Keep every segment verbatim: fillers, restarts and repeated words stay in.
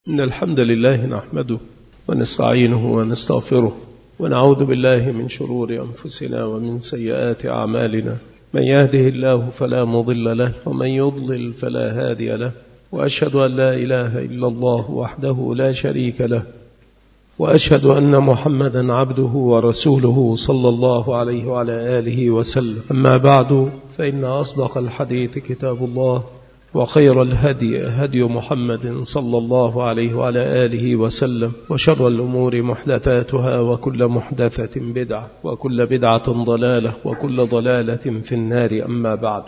إن الحمد لله نحمده ونستعينه ونستغفره ونعوذ بالله من شرور أنفسنا ومن سيئات أعمالنا. من يهده الله فلا مضل له ومن يضلل فلا هادي له، وأشهد أن لا إله إلا الله وحده لا شريك له، وأشهد أن محمدا عبده ورسوله صلى الله عليه وعلى آله وسلم. أما بعد، فإن أصدق الحديث كتاب الله، وخير الهدي هدي محمد صلى الله عليه وعلى آله وسلم، وشر الأمور محدثاتها، وكل محدثة بدعة، وكل بدعة ضلالة، وكل ضلالة في النار. أما بعد،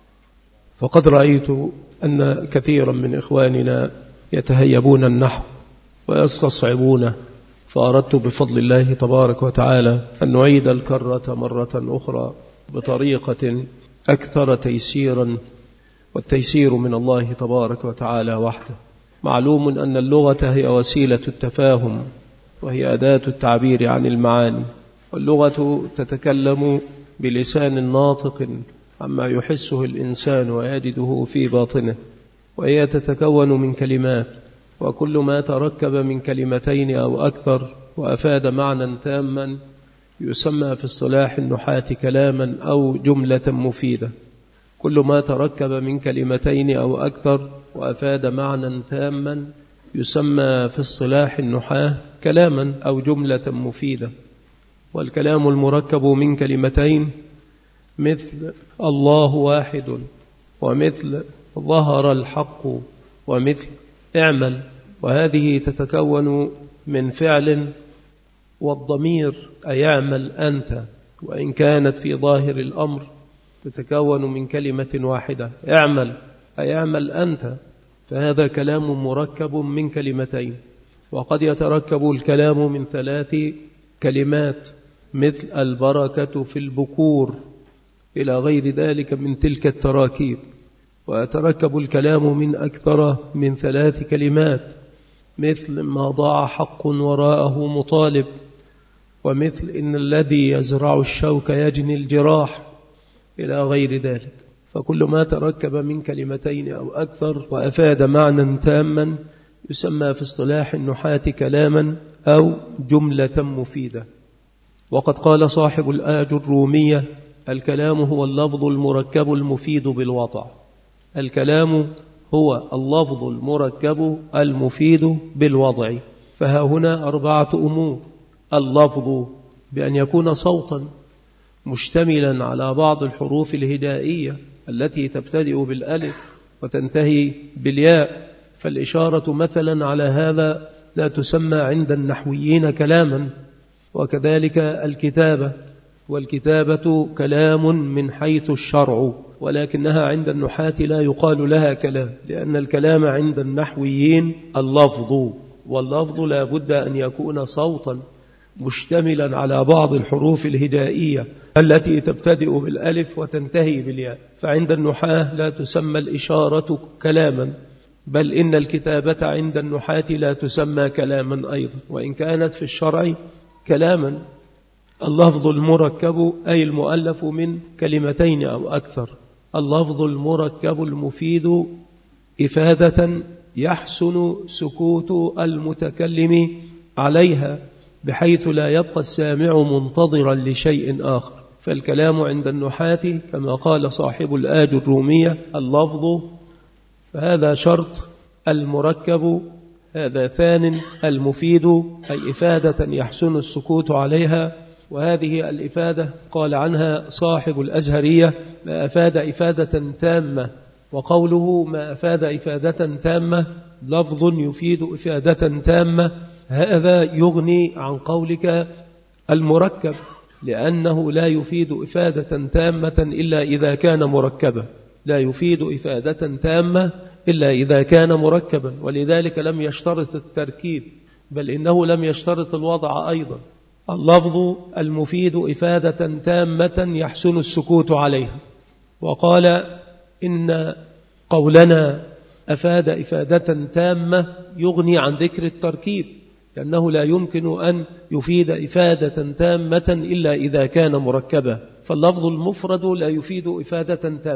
فقد رأيت أن كثيرا من إخواننا يتهيبون النحو ويستصعبونه، فأردت بفضل الله تبارك وتعالى أن نعيد الكرة مرة أخرى بطريقة أكثر تيسيرا، والتيسير من الله تبارك وتعالى وحده. معلوم أن اللغة هي وسيلة التفاهم، وهي أداة التعبير عن المعاني، واللغة تتكلم بلسان ناطق عما يحسه الإنسان ويجده في باطنه، وهي تتكون من كلمات، وكل ما تركب من كلمتين أو أكثر وأفاد معنى تاما يسمى في اصطلاح النحاة كلاما أو جملة مفيدة. كل ما تركب من كلمتين أو أكثر وأفاد معنى تاما يسمى في اصطلاح النحاة كلاما أو جملة مفيدة. والكلام المركب من كلمتين مثل الله واحد، ومثل ظهر الحق، ومثل اعمل، وهذه تتكون من فعل والضمير أي اعمل أنت، وإن كانت في ظاهر الأمر تتكون من كلمة واحدة، اعمل أي اعمل أنت، فهذا كلام مركب من كلمتين. وقد يتركب الكلام من ثلاث كلمات مثل البركة في البكور إلى غير ذلك من تلك التراكيب. ويتركب الكلام من أكثر من ثلاث كلمات مثل ما ضاع حق وراءه مطالب، ومثل إن الذي يزرع الشوك يجني الجراح إلى غير ذلك. فكل ما تركب من كلمتين أو أكثر وأفاد معنى تاما يسمى في اصطلاح النحاة كلاما أو جملة مفيدة. وقد قال صاحب الآج الرومية: الكلام هو اللفظ المركب المفيد بالوضع. الكلام هو اللفظ المركب المفيد بالوضع. فها هنا أربعة أمور: اللفظ بأن يكون صوتا مشتملا على بعض الحروف الهجائية التي تبتدئ بالألف وتنتهي بالياء، فالإشارة مثلا على هذا لا تسمى عند النحويين كلاما. وكذلك الكتابة، والكتابة كلام من حيث الشرع، ولكنها عند النحاة لا يقال لها كلام، لأن الكلام عند النحويين اللفظ، واللفظ لا بد أن يكون صوتا مشتملا على بعض الحروف الهجائية التي تبتدئ بالألف وتنتهي بالياء. فعند النحاة لا تسمى الإشارة كلاما، بل إن الكتابة عند النحاة لا تسمى كلاما أيضا، وإن كانت في الشرع كلاما. اللفظ المركب أي المؤلف من كلمتين أو أكثر. اللفظ المركب المفيد إفادة يحسن سكوت المتكلم عليها، بحيث لا يبقى السامع منتظرا لشيء آخر. فالكلام عند النحاة كما قال صاحب الآج الرومية اللفظ، فهذا شرط المركب. هذا ثان المفيد أي إفادة يحسن السكوت عليها، وهذه الإفادة قال عنها صاحب الأزهرية: ما أفاد إفادة تامة. وقوله ما أفاد إفادة تامة لفظ يفيد إفادة تامة، هذا يغني عن قولك المركب، لأنه لا يفيد إفادة تامة إلا إذا كان مركبا، لا يفيد إفادة تامة إلا إذا كان مركبا. ولذلك لم يشترط التركيب، بل إنه لم يشترط الوضع أيضا. اللفظ المفيد إفادة تامة يحسن السكوت عليها. وقال إن قولنا أفاد إفادة تامة يغني عن ذكر التركيب، لأنه لا يمكن أن يفيد إفادة تامة إلا إذا كان مركبا. فاللفظ المفرد لا يفيد إفادة تامة،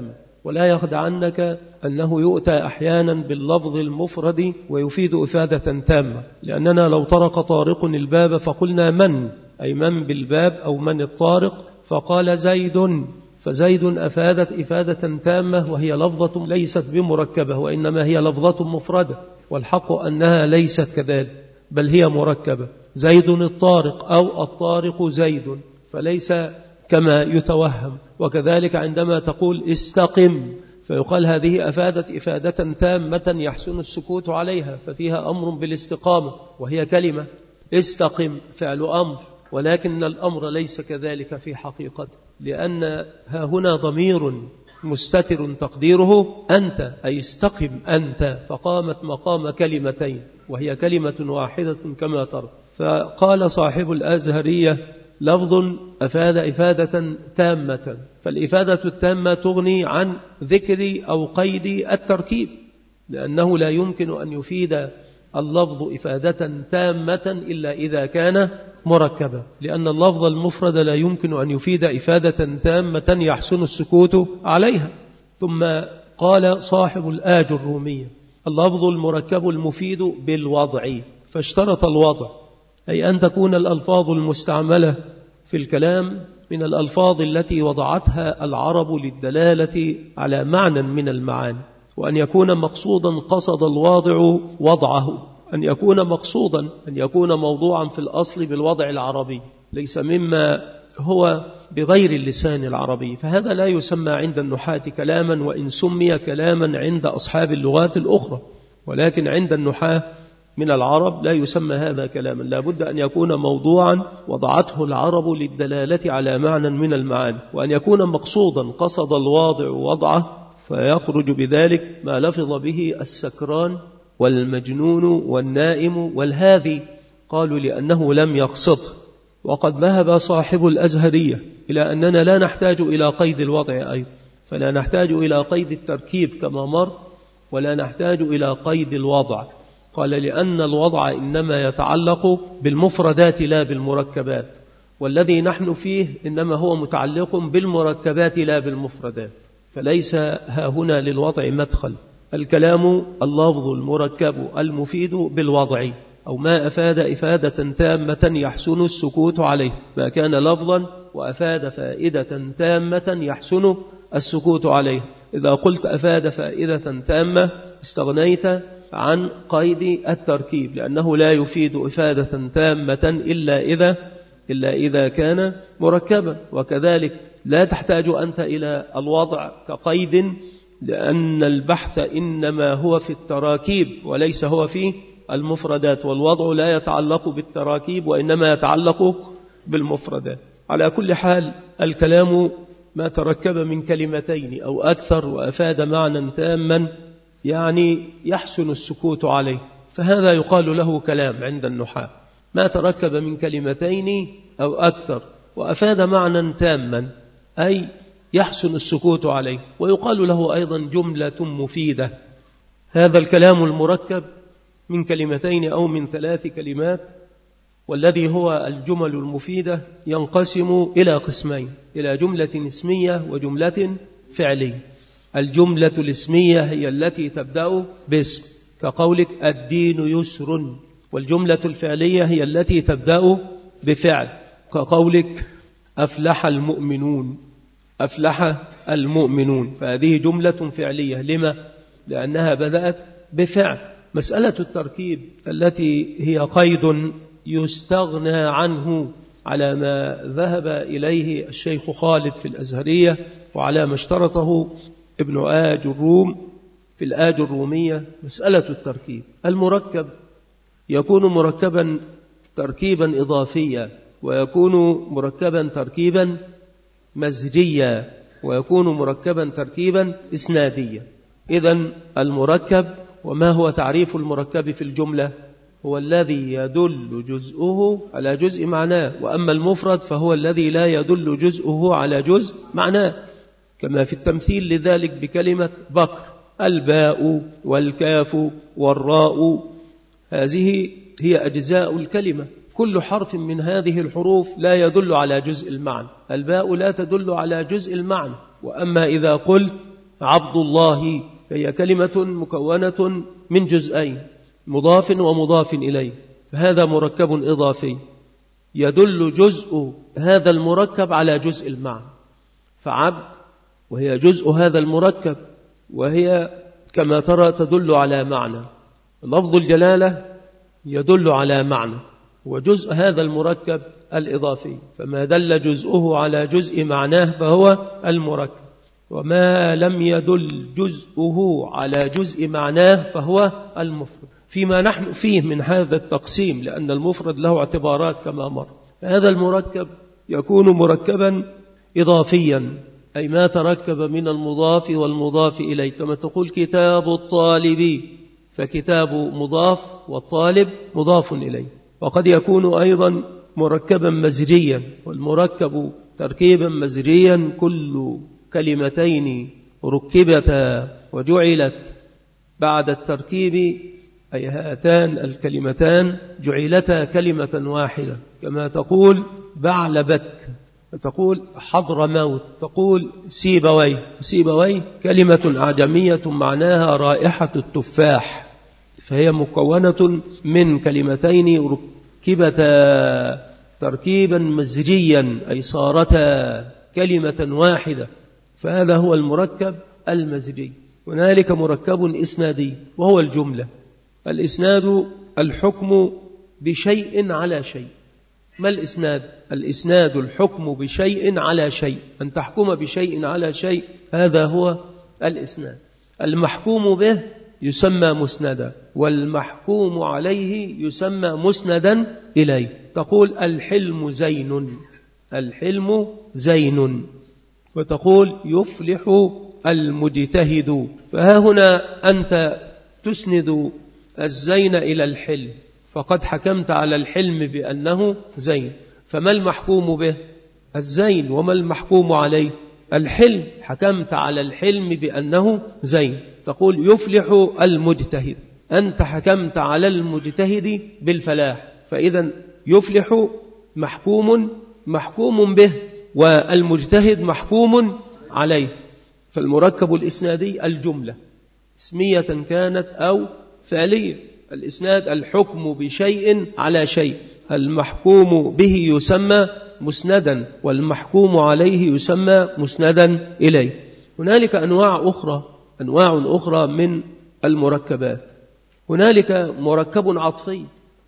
ولا يخدعنك أنه يؤتى أحيانا باللفظ المفرد ويفيد إفادة تامة، لأننا لو طرق طارق الباب فقلنا من، أي من بالباب أو من الطارق، فقال زيد، فزيد أفادت إفادة تامة وهي لفظة ليست بمركبة وإنما هي لفظة مفردة، والحق أنها ليست كذلك بل هي مركبة. زيد الطارق أو الطارق زيد، فليس كما يتوهم. وكذلك عندما تقول استقم فيقال هذه أفادت إفادة تامة يحسن السكوت عليها، ففيها أمر بالاستقامة وهي كلمة. استقم فعل أمر، ولكن الأمر ليس كذلك في حقيقته، لأن ها هنا ضمير مستتر تقديره أنت، أي استقم أنت، فقامت مقام كلمتين وهي كلمة واحدة كما ترى. فقال صاحب الأزهرية لفظ أفاد إفادة تامة، فالإفادة التامة تغني عن ذكر أو قيد التركيب، لأنه لا يمكن أن يفيد اللفظ إفادة تامة إلا إذا كان مركبا، لأن اللفظ المفرد لا يمكن أن يفيد إفادة تامة يحسن السكوت عليها. ثم قال صاحب الآج الرومية اللفظ المركب المفيد بالوضع، فاشترط الوضع، أي أن تكون الألفاظ المستعملة في الكلام من الألفاظ التي وضعتها العرب للدلالة على معنى من المعاني، وأن يكون مقصودا قصد الواضع وضعه، أن يكون مقصودا أن يكون موضوعا في الأصل بالوضع العربي، ليس مما هو بغير اللسان العربي، فهذا لا يسمى عند النحاة كلاما وإن سمي كلاما عند أصحاب اللغات الأخرى، ولكن عند النحاة من العرب لا يسمى هذا كلاما، لا بد أن يكون موضوعا وضعته العرب للدلالة على معنى من المعاني، وأن يكون مقصودا قصد الواضع وضعه، فيخرج بذلك ما لفظ به السكران والمجنون والنائم والهاذي، قالوا لأنه لم يقصده. وقد ذهب صاحب الأزهرية إلى أننا لا نحتاج إلى قيد الوضع أيضا، فلا نحتاج إلى قيد التركيب كما مر، ولا نحتاج إلى قيد الوضع. قال لأن الوضع إنما يتعلق بالمفردات لا بالمركبات، والذي نحن فيه إنما هو متعلق بالمركبات لا بالمفردات، فليس ها هنا للوضع مدخل. الكلام اللفظ المركب المفيد بالوضع، أو ما أفاد إفادة تامة يحسن السكوت عليه، ما كان لفظا وأفاد فائدة تامة يحسن السكوت عليه. إذا قلت أفاد فائدة تامة استغنيت عن قيد التركيب، لأنه لا يفيد إفادة تامة إلا إذا إلا إذا كان مركبا. وكذلك لا تحتاج أنت إلى الوضع كقيد، لأن البحث إنما هو في التراكيب وليس هو في المفردات، والوضع لا يتعلق بالتراكيب وإنما يتعلق بالمفردات. على كل حال الكلام ما تركب من كلمتين أو أكثر وأفاد معنى تاما يعني يحسن السكوت عليه، فهذا يقال له كلام عند النحاة. ما تركب من كلمتين أو أكثر وأفاد معنى تاما أي يحسن السكوت عليه، ويقال له أيضا جملة مفيدة. هذا الكلام المركب من كلمتين أو من ثلاث كلمات، والذي هو الجمل المفيدة ينقسم إلى قسمين، إلى جملة اسمية وجملة فعلية. الجملة الاسمية هي التي تبدأ باسم كقولك الدين يسر، والجملة الفعلية هي التي تبدأ بفعل كقولك أفلح المؤمنون، أفلح المؤمنون، فهذه جملة فعلية. لما؟ لأنها بدأت بفعل. مسألة التركيب التي هي قيد يستغنى عنه على ما ذهب إليه الشيخ خالد في الأزهرية وعلى ما اشترطه ابن آج الروم في الآج الرومية، مسألة التركيب. المركب يكون مركبا تركيبا إضافيا، ويكون مركبا تركيبا مزجيا، ويكون مركبا تركيبا إسناديا. إذن المركب، وما هو تعريف المركب في الجملة؟ هو الذي يدل جزءه على جزء معناه، وأما المفرد فهو الذي لا يدل جزءه على جزء معناه، كما في التمثيل لذلك بكلمة بكر، الباء والكاف والراء، هذه هي أجزاء الكلمة، كل حرف من هذه الحروف لا يدل على جزء المعنى. الباء لا تدل على جزء المعنى، وأما إذا قلت عبد الله، هي كلمة مكونة من جزئين، مضاف ومضاف إليه، فهذا مركب إضافي يدل جزء هذا المركب على جزء المعنى. فعبد وهي جزء هذا المركب، وهي كما ترى تدل على معنى. لفظ الجلالة يدل على معنى، وجزء هذا المركب الإضافي، فما دل جزءه على جزء معناه فهو المركب، وما لم يدل جزءه على جزء معناه فهو المفرد. فيما نحن فيه من هذا التقسيم، لأن المفرد له اعتبارات كما مر، هذا المركب يكون مركبا إضافيا، أي ما تركب من المضاف والمضاف إليه، كما تقول كتاب الطالب، فكتاب مضاف والطالب مضاف إليه. وقد يكون أيضا مركبا مزجيا، والمركب تركيبا مزجيا كل كلمتين ركبتا وجعلت بعد التركيب، أي هاتان الكلمتان جعلتا كلمة واحدة، كما تقول بعلبك، تقول حضر موت، تقول سيبوي. سيبوي كلمة أعجمية معناها رائحة التفاح، فهي مكونة من كلمتين ركبتا تركيبا مزجيا، أي صارتا كلمة واحدة، فهذا هو المركب المزجي. هنالك مركب إسنادي وهو الجملة. الإسناد الحكم بشيء على شيء. ما الإسناد؟ الإسناد الحكم بشيء على شيء، أن تحكم بشيء على شيء، هذا هو الإسناد. المحكوم به يسمى مسندا، والمحكوم عليه يسمى مسندا إليه. تقول الحلم زين، الحلم زين، وتقول يفلح المجتهد، فها هنا أنت تسند الزين إلى الحلم، فقد حكمت على الحلم بأنه زين. فما المحكوم به؟ الزين. وما المحكوم عليه؟ الحلم. حكمت على الحلم بأنه زين. تقول يفلح المجتهد، أنت حكمت على المجتهد بالفلاح، فإذا يفلح محكوم محكوم به، والمجتهد محكوم عليه. فالمركب الإسنادي الجملة اسمية كانت أو فعلية. الإسناد الحكم بشيء على شيء، المحكوم به يسمى مسندا، والمحكوم عليه يسمى مسندا إليه. هنالك أنواع أخرى أنواع أخرى من المركبات. هنالك مركب عطفي،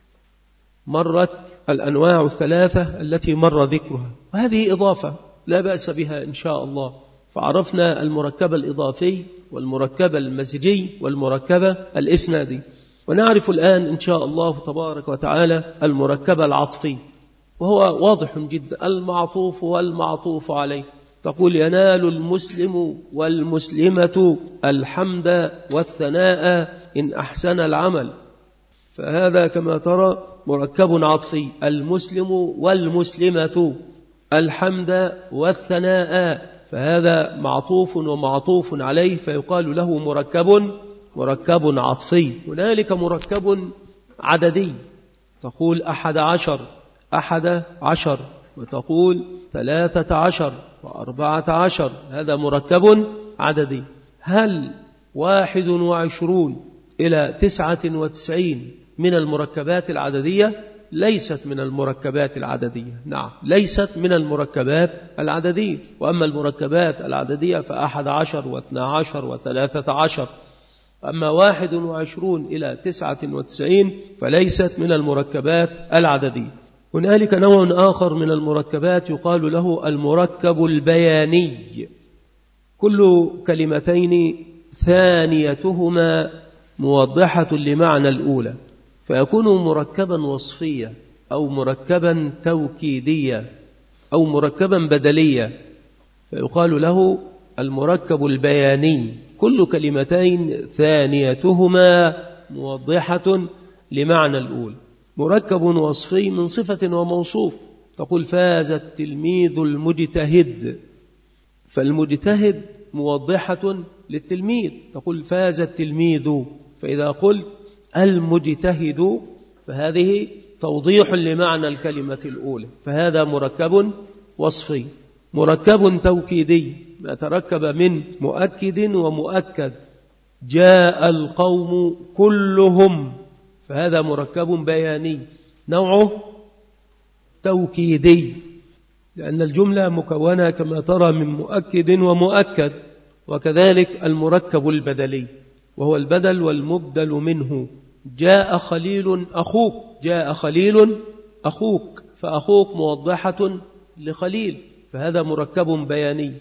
مرت الأنواع الثلاثة التي مر ذكرها، وهذه إضافة لا بأس بها إن شاء الله. فعرفنا المركب الإضافي والمركب المزجي والمركب الإسنادي، ونعرف الآن إن شاء الله تبارك وتعالى المركب العطفي، وهو واضح جدا، المعطوف والمعطوف عليه. تقول ينال المسلم والمسلمة الحمد والثناء إن أحسن العمل، فهذا كما ترى مركب عطفي، المسلم والمسلمة الحمد والثناء، فهذا معطوف ومعطوف عليه، فيقال له مركب مركب عطفي. هنالك مركب عددي، تقول أحد عشر أحد عشر، وتقول ثلاثة عشر وأربعة عشر، هذا مركب عددي. هل واحد وعشرون إلى تسعة وتسعين من المركبات العددية؟ ليست من المركبات العددية، نعم ليست من المركبات العددية. وأما المركبات العددية فأحد عشر واثنى عشر وثلاثة عشر. أما واحد وعشرون إلى تسعة وتسعين فليست من المركبات العددية. هنالك نوع آخر من المركبات يقال له المركب البياني، كل كلمتين ثانيتهما موضحة لمعنى الأولى، فيكون مركبا وصفيا أو مركبا توكيديا أو مركبا بدليا، فيقال له المركب البياني، كل كلمتين ثانيتهما موضحة لمعنى الأولى. مركب وصفي من صفة وموصوف، تقول فاز التلميذ المجتهد، فالمجتهد موضحة للتلميذ، تقول فاز التلميذ. فإذا قلت المجتهد فهذه توضيح لمعنى الكلمة الأولى، فهذا مركب وصفي. مركب توكيدي ما تركب من مؤكد ومؤكد. جاء القوم كلهم، فهذا مركب بياني نوعه توكيدي، لأن الجملة مكونة كما ترى من مؤكد ومؤكد. وكذلك المركب البدلي وهو البدل والمبدل منه. جاء خليل أخوك، جاء خليل أخوك، فأخوك موضحة لخليل، فهذا مركب بياني.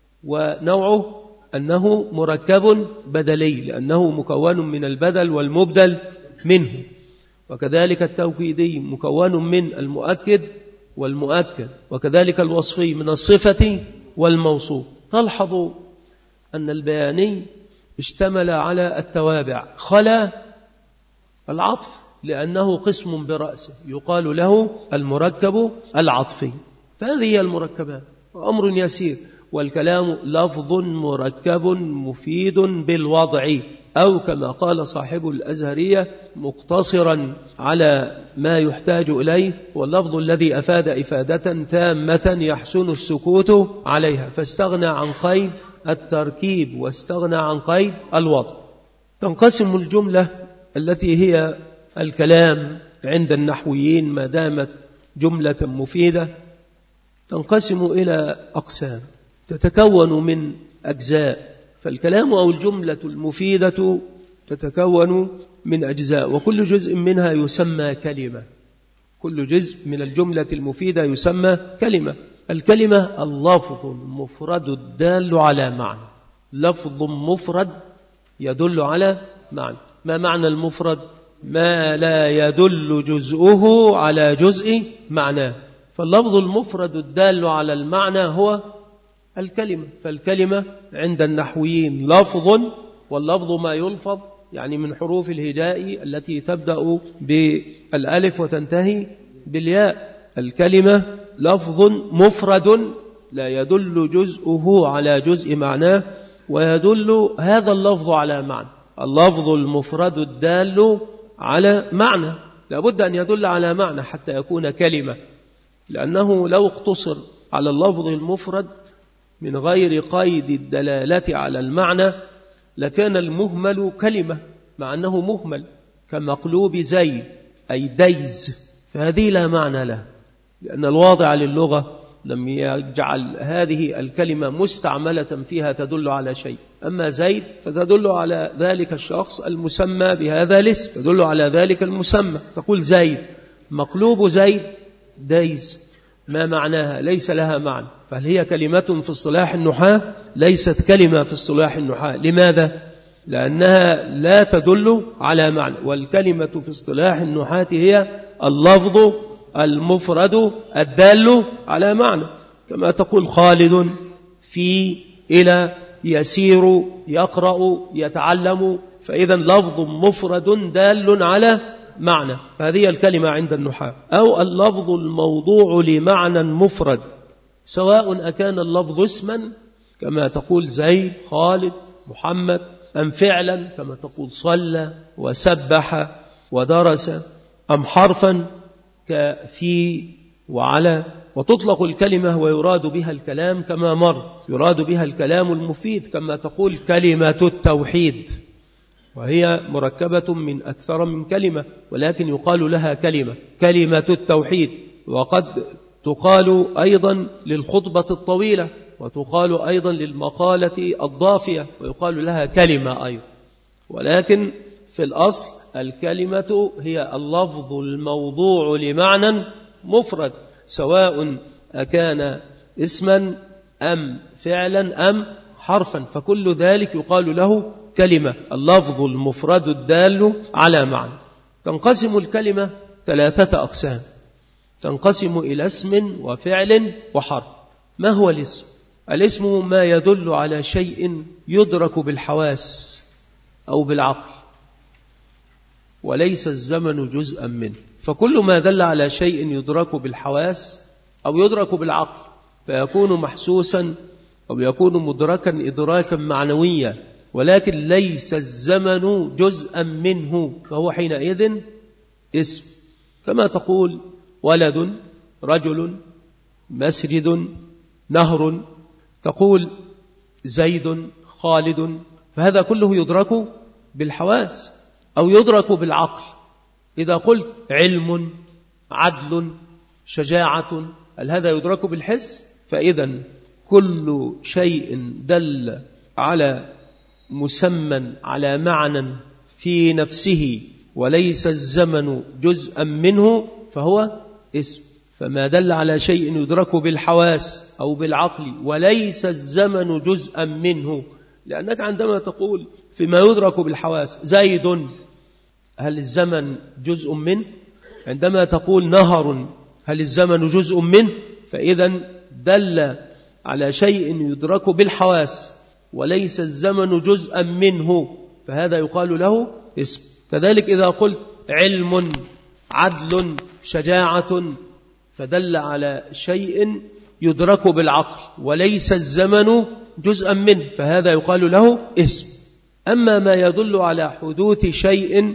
ونوعه أنه مركب بدلي لأنه مكون من البدل والمبدل منه. وكذلك التوكيدي مكون من المؤكد والمؤكد، وكذلك الوصفي من الصفة والموصوف. تلحظ أن البياني اشتمل على التوابع، خلا العطف لأنه قسم برأسه يقال له المركب العطفي. فهذه هي المركبات، أمر يسير. والكلام لفظ مركب مفيد بالوضع، أو كما قال صاحب الأزهرية مقتصرا على ما يحتاج إليه، واللفظ الذي أفاد إفادة تامة يحسن السكوت عليها، فاستغنى عن قيد التركيب واستغنى عن قيد الوضع. تنقسم الجملة التي هي الكلام عند النحويين ما دامت جملة مفيدة تنقسم إلى أقسام تتكون من أجزاء. فالكلام أو الجملة المفيدة تتكون من أجزاء، وكل جزء منها يسمى كلمة. كل جزء من الجملة المفيدة يسمى كلمة. الكلمة اللفظ المفرد الدال على معنى، لفظ مفرد يدل على معنى. ما معنى المفرد؟ ما لا يدل جزءه على جزء معناه. فاللفظ المفرد الدال على المعنى هو الكلمة. فالكلمة عند النحويين لفظ، واللفظ ما يلفظ يعني من حروف الهجاء التي تبدأ بالألف وتنتهي بالياء. الكلمة لفظ مفرد لا يدل جزءه على جزء معناه، ويدل هذا اللفظ على معنى. اللفظ المفرد الدال على معنى لابد أن يدل على معنى حتى يكون كلمة، لأنه لو اقتصر على اللفظ المفرد من غير قيد الدلالة على المعنى لكان المهمل كلمة مع أنه مهمل، كمقلوب زيد أي ديز، فهذه لا معنى له، لأن الواضع للغة لم يجعل هذه الكلمة مستعملة فيها تدل على شيء. أما زيد فتدل على ذلك الشخص المسمى بهذا الاسم، تدل على ذلك المسمى. تقول زيد، مقلوب زيد ديز، ما معناها؟ ليس لها معنى. فهل هي كلمة في اصطلاح النحاة؟ ليست كلمة في اصطلاح النحاة. لماذا؟ لأنها لا تدل على معنى. والكلمة في اصطلاح النحاة هي اللفظ المفرد الدال على معنى، كما تقول خالد، في، إلى، يسير، يقرأ، يتعلم. فإذا لفظ مفرد دال على معنى، فهذه الكلمة عند النحاة. أو اللفظ الموضوع لمعنى مفرد، سواء أكان اللفظ اسما كما تقول زيد، خالد، محمد، أم فعلا كما تقول صلى وسبح ودرس، أم حرفا كفي وعلى. وتطلق الكلمة ويراد بها الكلام كما مر، يراد بها الكلام المفيد كما تقول كلمة التوحيد، وهي مركبة من أكثر من كلمة، ولكن يقال لها كلمة، كلمة التوحيد. وقد تقال أيضا للخطبة الطويلة، وتقال أيضا للمقالة الضافية، ويقال لها كلمة أيضا. ولكن في الأصل الكلمة هي اللفظ الموضوع لمعنى مفرد، سواء أكان اسما أم فعلا أم حرفا، فكل ذلك يقال له كلمة، اللفظ المفرد الدال على معنى. تنقسم الكلمة ثلاثة أقسام، تنقسم إلى اسم وفعل وحرف. ما هو الاسم؟ الاسم ما يدل على شيء يدرك بالحواس أو بالعقل، وليس الزمن جزءا منه. فكل ما دل على شيء يدرك بالحواس أو يدرك بالعقل فيكون محسوسا أو يكون مدركا إدراكا معنويا، ولكن ليس الزمن جزءا منه، فهو حينئذ اسم. كما تقول ولد، رجل، مسجد، نهر، تقول زيد خالد، فهذا كله يدرك بالحواس أو يدرك بالعقل. إذا قلت علم، عدل، شجاعة، هل هذا يدرك بالحس؟ فإذا كل شيء دل على مسمى على معنى في نفسه وليس الزمن جزءا منه فهو اسم. فما دل على شيء يدرك بالحواس أو بالعقل وليس الزمن جزءا منه، لأنك عندما تقول فيما يدرك بالحواس زيد، هل الزمن جزء منه؟ عندما تقول نهر، هل الزمن جزء منه؟ فإذا دل على شيء يدرك بالحواس وليس الزمن جزءا منه، فهذا يقال له اسم. كذلك إذا قلت علم، عدل، شجاعة، فدل على شيء يدرك بالعقل وليس الزمن جزءا منه، فهذا يقال له اسم. أما ما يدل على حدوث شيء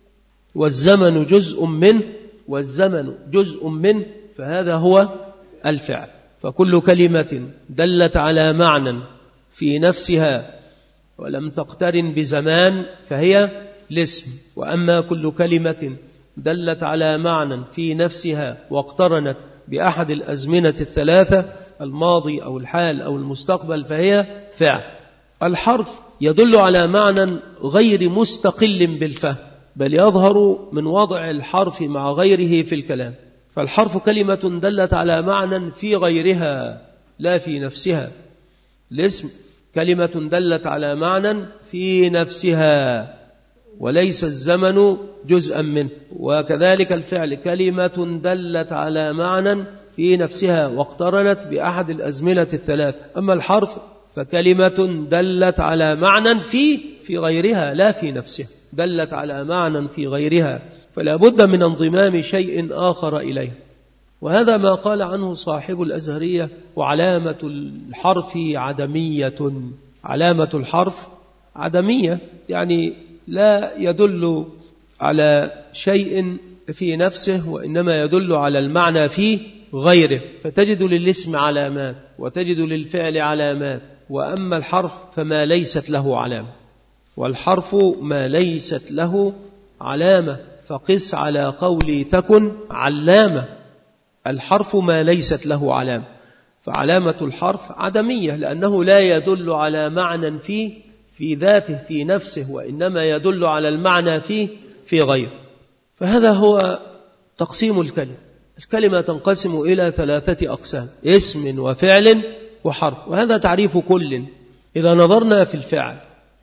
والزمن جزء منه والزمن جزء منه فهذا هو الفعل. فكل كلمة دلت على معنى في نفسها ولم تقترن بزمان فهي الاسم. وأما كل كلمة دلت على معنى في نفسها واقترنت بأحد الأزمنة الثلاثة، الماضي أو الحال أو المستقبل، فهي فعل. الحرف يدل على معنى غير مستقل بالفهم، بل يظهر من وضع الحرف مع غيره في الكلام. فالحرف كلمة دلت على معنى في غيرها لا في نفسها. الاسم كلمة دلت على معنى في نفسها وليس الزمن جزءا منه. وكذلك الفعل كلمة دلت على معنى في نفسها واقترنت بأحد الأزمنة الثلاث. أما الحرف فكلمة دلت على معنى في في غيرها لا في نفسها، دلت على معنى في غيرها، فلا بد من انضمام شيء آخر إليه. وهذا ما قال عنه صاحب الأزهرية: وعلامة الحرف عدمية. علامة الحرف عدمية، يعني لا يدل على شيء في نفسه وإنما يدل على المعنى في غيره. فتجد للاسم علامات وتجد للفعل علامات، وأما الحرف فما ليست له علامة. والحرف ما ليست له علامة، فقس على قولي تكن علامة. الحرف ما ليست له علامة، فعلامة الحرف عدمية، لأنه لا يدل على معنى فيه في ذاته في نفسه، وإنما يدل على المعنى فيه في غيره. فهذا هو تقسيم الكلمة. الكلمة تنقسم إلى ثلاثة أقسام: اسم وفعل وحرف، وهذا تعريف كل. إذا نظرنا في الفعل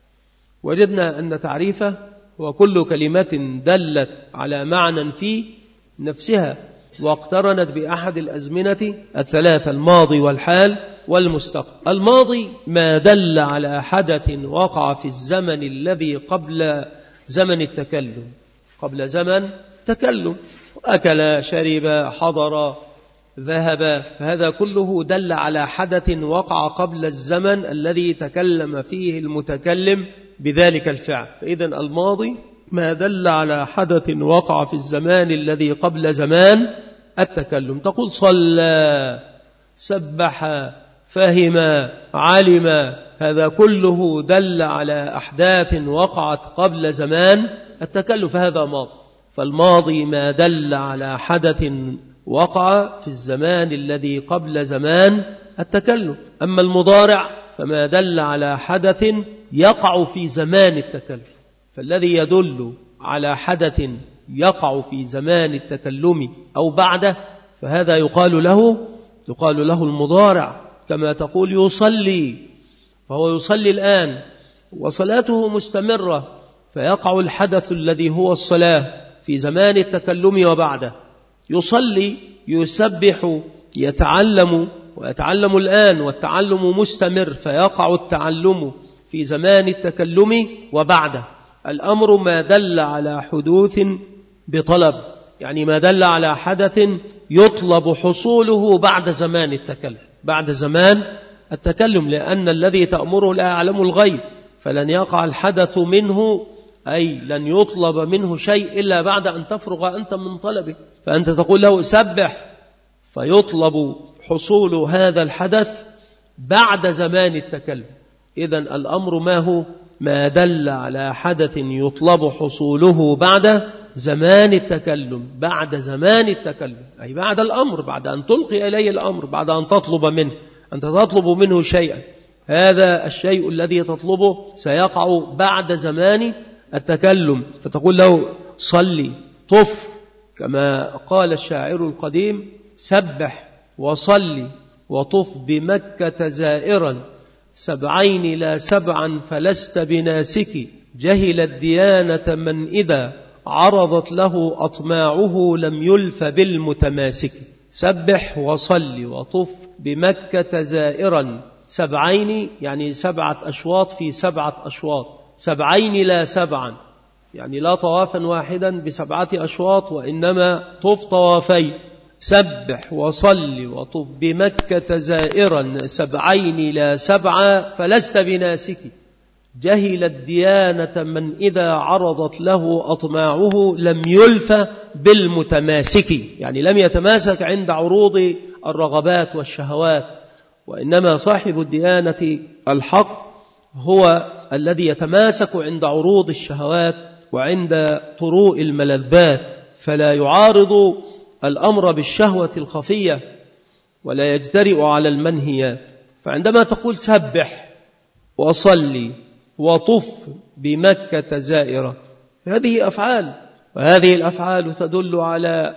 وجدنا أن تعريفه هو كل كلمة دلت على معنى في نفسها واقترنت بأحد الأزمنة الثلاثة: الماضي والحال والمستقبل. الماضي ما دل على حدث وقع في الزمن الذي قبل زمن التكلم، قبل زمن تكلم، أكل، شرب، حضر، ذهب، فهذا كله دل على حدث وقع قبل الزمن الذي تكلم فيه المتكلم بذلك الفعل. فإذا الماضي ما دل على حدث وقع في الزمان الذي قبل زمان التكلم. تقول صلى، سبح، فهم، علم، هذا كله دل على أحداث وقعت قبل زمان التكلم، فهذا ماضي. فالماضي ما دل على حدث وقع في الزمان الذي قبل زمان التكلم. أما المضارع فما دل على حدث يقع في زمان التكلم. فالذي يدل على حدث يقع في زمان التكلم أو بعده فهذا يقال له يقال له المضارع. كما تقول يصلي، فهو يصلي الآن وصلاته مستمرة، فيقع الحدث الذي هو الصلاة في زمان التكلم وبعده. يصلي، يسبح، يتعلم، ويتعلم الآن والتعلم مستمر، فيقع التعلم في زمان التكلم وبعده. الأمر ما دل على حدوث بطلب، يعني ما دل على حدث يطلب حصوله بعد زمان التكلم، بعد زمان التكلم، لأن الذي تأمره لا يعلم الغيب، فلن يقع الحدث منه، أي لن يطلب منه شيء إلا بعد أن تفرغ أنت من طلبه. فأنت تقول له سبح، فيطلب حصول هذا الحدث بعد زمان التكلم. إذن الأمر ما هو؟ ما دل على حدث يطلب حصوله بعد زمان التكلم. بعد زمان التكلم أي بعد الأمر، بعد أن تلقي إليه الأمر، بعد أن تطلب منه، أنت تطلب منه شيئا، هذا الشيء الذي تطلبه سيقع بعد زمان التكلم، فتقول له صلي، طف، كما قال الشاعر القديم: سبح وصلي وطف بمكة زائرا، سبعين لا سبعا فلست بناسك، جهل الديانة من إذا عرضت له أطماعه لم يلف بالمتماسك. سبح وصلي وطف بمكة زائرا، سبعين يعني سبعة أشواط في سبعة أشواط، سبعين لا سبعا يعني لا طوافا واحدا بسبعة أشواط، وإنما طف طوافين. سبح وصل وطف بمكة زائرا، سبعين لا سبعا فلست بناسك، جهل الديانة من إذا عرضت له أطماعه لم يلف بالمتماسك، يعني لم يتماسك عند عروض الرغبات والشهوات، وإنما صاحب الديانة الحق هو الذي يتماسك عند عروض الشهوات وعند طروء الملذات، فلا يعارض الأمر بالشهوة الخفية ولا يجترئ على المنهيات. فعندما تقول سبح وصلي وطف بمكة زائرة، هذه أفعال، وهذه الأفعال تدل على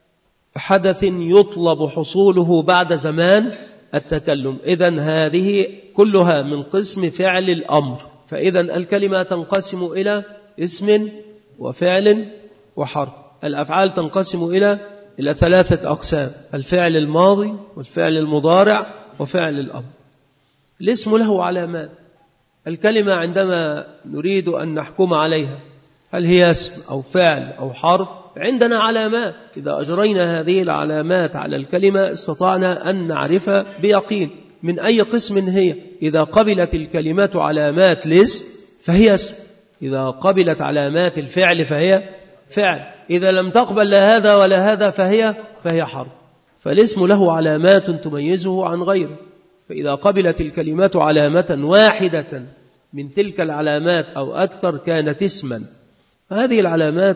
حدث يطلب حصوله بعد زمان التكلم. إذن هذه كلها من قسم فعل الأمر. فإذن الكلمة تنقسم إلى اسم وفعل وحرف. الأفعال تنقسم إلى إلى ثلاثة أقسام: الفعل الماضي والفعل المضارع وفعل الأمر. الاسم له علامات. الكلمة عندما نريد أن نحكم عليها هل هي اسم أو فعل أو حرف، عندنا علامات. إذا أجرينا هذه العلامات على الكلمة استطعنا أن نعرف بيقين من أي قسم هي. إذا قبلت الكلمة علامات الاسم فهي اسم، إذا قبلت علامات الفعل فهي فعل، إذا لم تقبل لا هذا ولا هذا فهي فهي حرف. فالاسم له علامات تميزه عن غيره، فإذا قبلت الكلمة علامة واحدة من تلك العلامات أو أكثر كانت اسما. هذه العلامات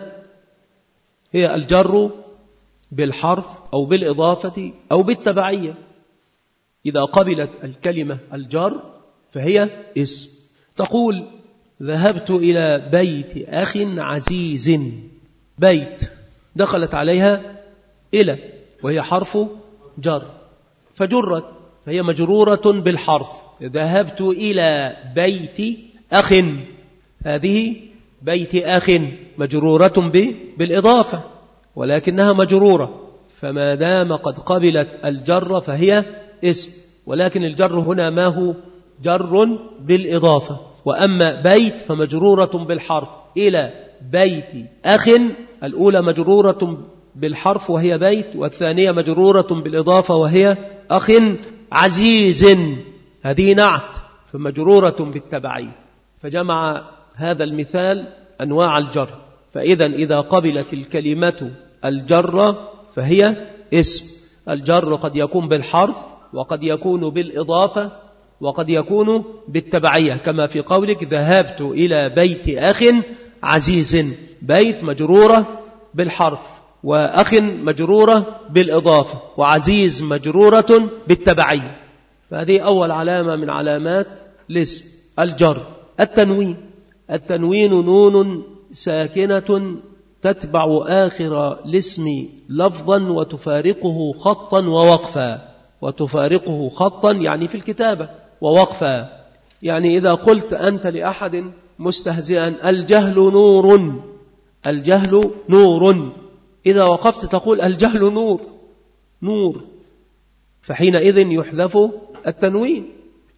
هي الجر بالحرف أو بالإضافة أو بالتبعية. إذا قبلت الكلمة الجر فهي اسم. تقول ذهبت إلى بيت أخ عزيز، بيت دخلت عليها إلى وهي حرف جر فجرت، فهي مجرورة بالحرف. ذهبت إلى بيت أخ، هذه بيت أخ مجرورة بالإضافة ولكنها مجرورة، فما دام قد قبلت الجر فهي اسم. ولكن الجر هنا ما هو؟ جر بالإضافة. وأما بيت فمجرورة بالحرف. إلى بيت أخ، الأولى مجرورة بالحرف وهي بيت، والثانية مجرورة بالإضافة وهي أخ عزيز، هذه نعت فمجرورة بالتبعية. فجمع هذا المثال أنواع الجر. فإذا إذا قبلت الكلمة الجر فهي اسم. الجر قد يكون بالحرف وقد يكون بالإضافة وقد يكون بالتبعية، كما في قولك ذهبت إلى بيت أخ عزيز، بيت مجرورة بالحرف وأخ مجرورة بالإضافة وعزيز مجرورة بالتبعية. فهذه أول علامة من علامات الاسم الجر. التنوين، التنوين نون ساكنة تتبع آخر الاسم لفظا وتفارقه خطا ووقفا. وتفارقه خطا يعني في الكتابة، ووقفا يعني إذا قلت أنت لأحد مستهزئا الجهل نور، الجهل نور، إذا وقفت تقول الجهل نور، نور، فحينئذ يحذف التنوين.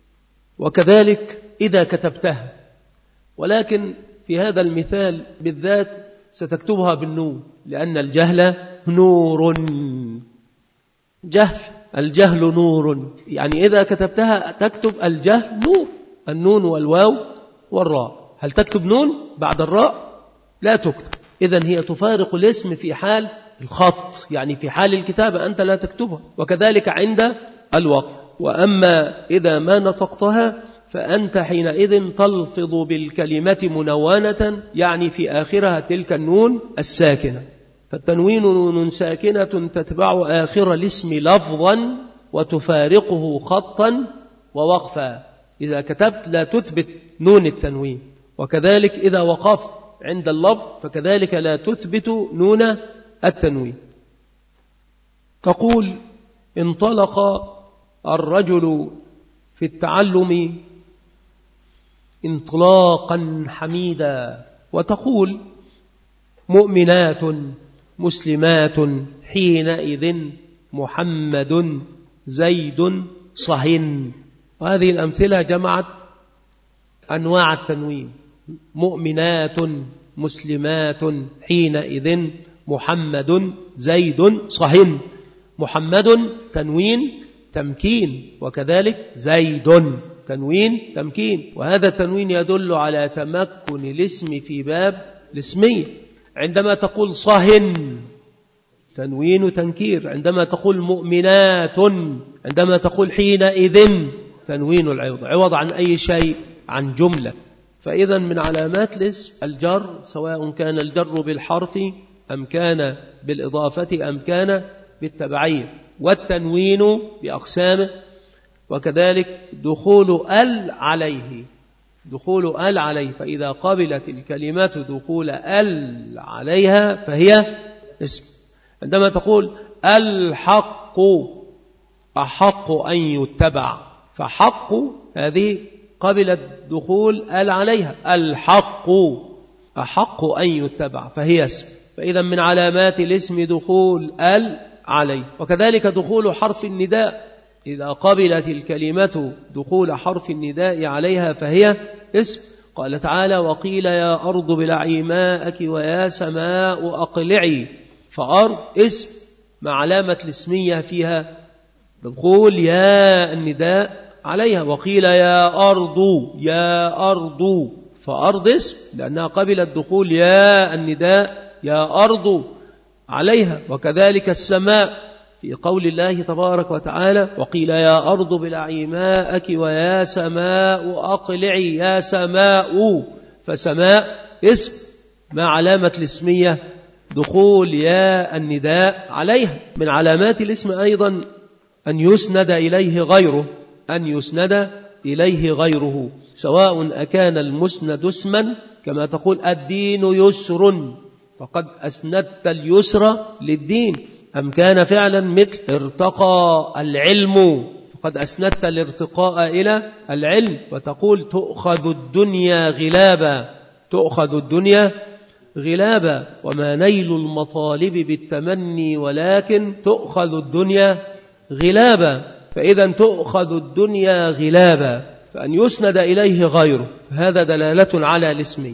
وكذلك إذا كتبتها، ولكن في هذا المثال بالذات ستكتبها بالنون لأن الجهل نور، جهل، الجهل نور، يعني إذا كتبتها تكتب الجهل نور، النون والواو والراء. هل تكتب نون بعد الراء؟ لا تكتب. إذن هي تفارق الاسم في حال الخط، يعني في حال الكتابة أنت لا تكتبها، وكذلك عند الوقف. وأما إذا ما نطقتها فأنت حينئذ تلفظ بالكلمة منونة، يعني في آخرها تلك النون الساكنة. فالتنوين نون ساكنة تتبع آخر الاسم لفظا وتفارقه خطا ووقفا. إذا كتبت لا تثبت نون التنوين، وكذلك إذا وقفت عند اللفظ فكذلك لا تثبت نون التنوين. تقول انطلق الرجل في التعلم انطلاقا حميدا، وتقول مؤمنات مسلمات حينئذ محمد زيد صهن. وهذه الأمثلة جمعت أنواع التنوين: مؤمنات مسلمات حينئذ محمد زيد صهن. محمد تنوين تمكين، وكذلك زيد تنوين تمكين، وهذا التنوين يدل على تمكن الاسم في باب الاسمية. عندما تقول صهن تنوين تنكير، عندما تقول مؤمنات، عندما تقول حينئذ تنوين العوض، عوض عن أي شيء؟ عن جملة. فإذا من علامات الاسم الجر، سواء كان الجر بالحرف أم كان بالإضافة أم كان بالتبعية. والتنوين بأقسامه، وكذلك دخول ال عليه، دخول ال عليه، فإذا قبلت الكلمة دخول ال عليها فهي اسم. عندما تقول الحق أحق أن يتبع، فحق هذه قبلت دخول ال عليها، الحق أحق أن يتبع فهي اسم. فإذا من علامات الاسم دخول ال عليه. وكذلك دخول حرف النداء، إذا قبلت الكلمة دخول حرف النداء عليها فهي اسم. قال تعالى وقيل يا أرض ابلعي ماءك ويا سماء أقلعي، فأرض اسم مع علامة الاسمية فيها دخول يا النداء عليها. وقيل يا أرض يا أرض، فأرض اسم لأنها قبلت دخول يا النداء يا أرض عليها. وكذلك السماء في قول الله تبارك وتعالى وقيل يا أرض ابلعي ماءك ويا سماء أقلعي، يا سماء، فسماء اسم مع علامة الاسمية دخول يا النداء عليها. من علامات الاسم أيضا أن يسند إليه غيره، أن يسند إليه غيره، سواء أكان المسند اسما كما تقول الدين يسر فقد أسندت اليسر للدين، أم كان فعلا مثل ارتقى العلم فقد أسندت الارتقاء إلى العلم. وتقول تؤخذ الدنيا غلابا، تؤخذ الدنيا غلابا، وما نيل المطالب بالتمني ولكن تؤخذ الدنيا غلابا. فإذا تؤخذ الدنيا غلابا، فأن يسند إليه غيره هذا دلالة على الاسم.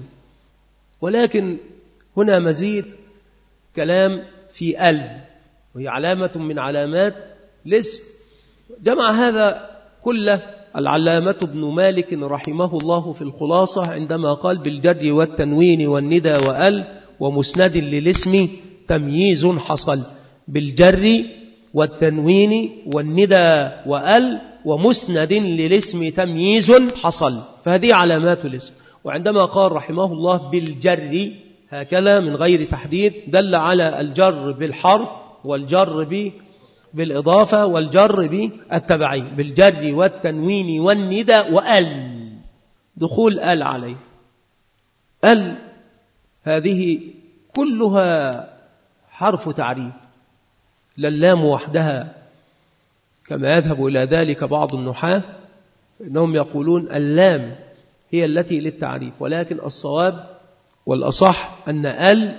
ولكن هنا مزيد كلام في ال، وهي علامة من علامات الاسم. جمع هذا كله العلامة ابن مالك رحمه الله في الخلاصة عندما قال بالجر والتنوين والندى وال ومسند للاسم تمييز حصل. بالجر والتنوين والندى وال ومسند للاسم تمييز حصل، فهذه علامات الاسم. وعندما قال رحمه الله بالجر هكذا من غير تحديد دل على الجر بالحرف والجر بالإضافة والجر بالتبعي. بالجر والتنوين والندى وال، دخول ال عليه. ال هذه كلها حرف تعريف، لا اللام وحدها كما يذهب إلى ذلك بعض النحاة، إنهم يقولون اللام هي التي للتعريف، ولكن الصواب والأصح أن ال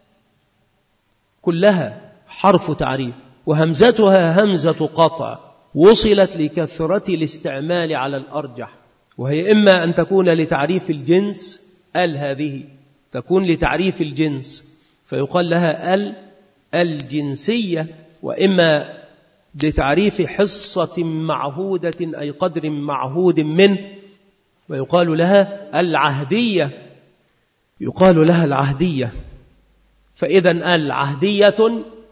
كلها حرف تعريف، وهمزتها همزة قطع وصلت لكثرة الاستعمال على الأرجح، وهي إما أن تكون لتعريف الجنس، ال هذه تكون لتعريف الجنس فيقال لها ال الجنسية، وإما لتعريف حصة معهودة أي قدر معهود منه ويقال لها العهدية، يقال لها العهدية. فإذا العهدية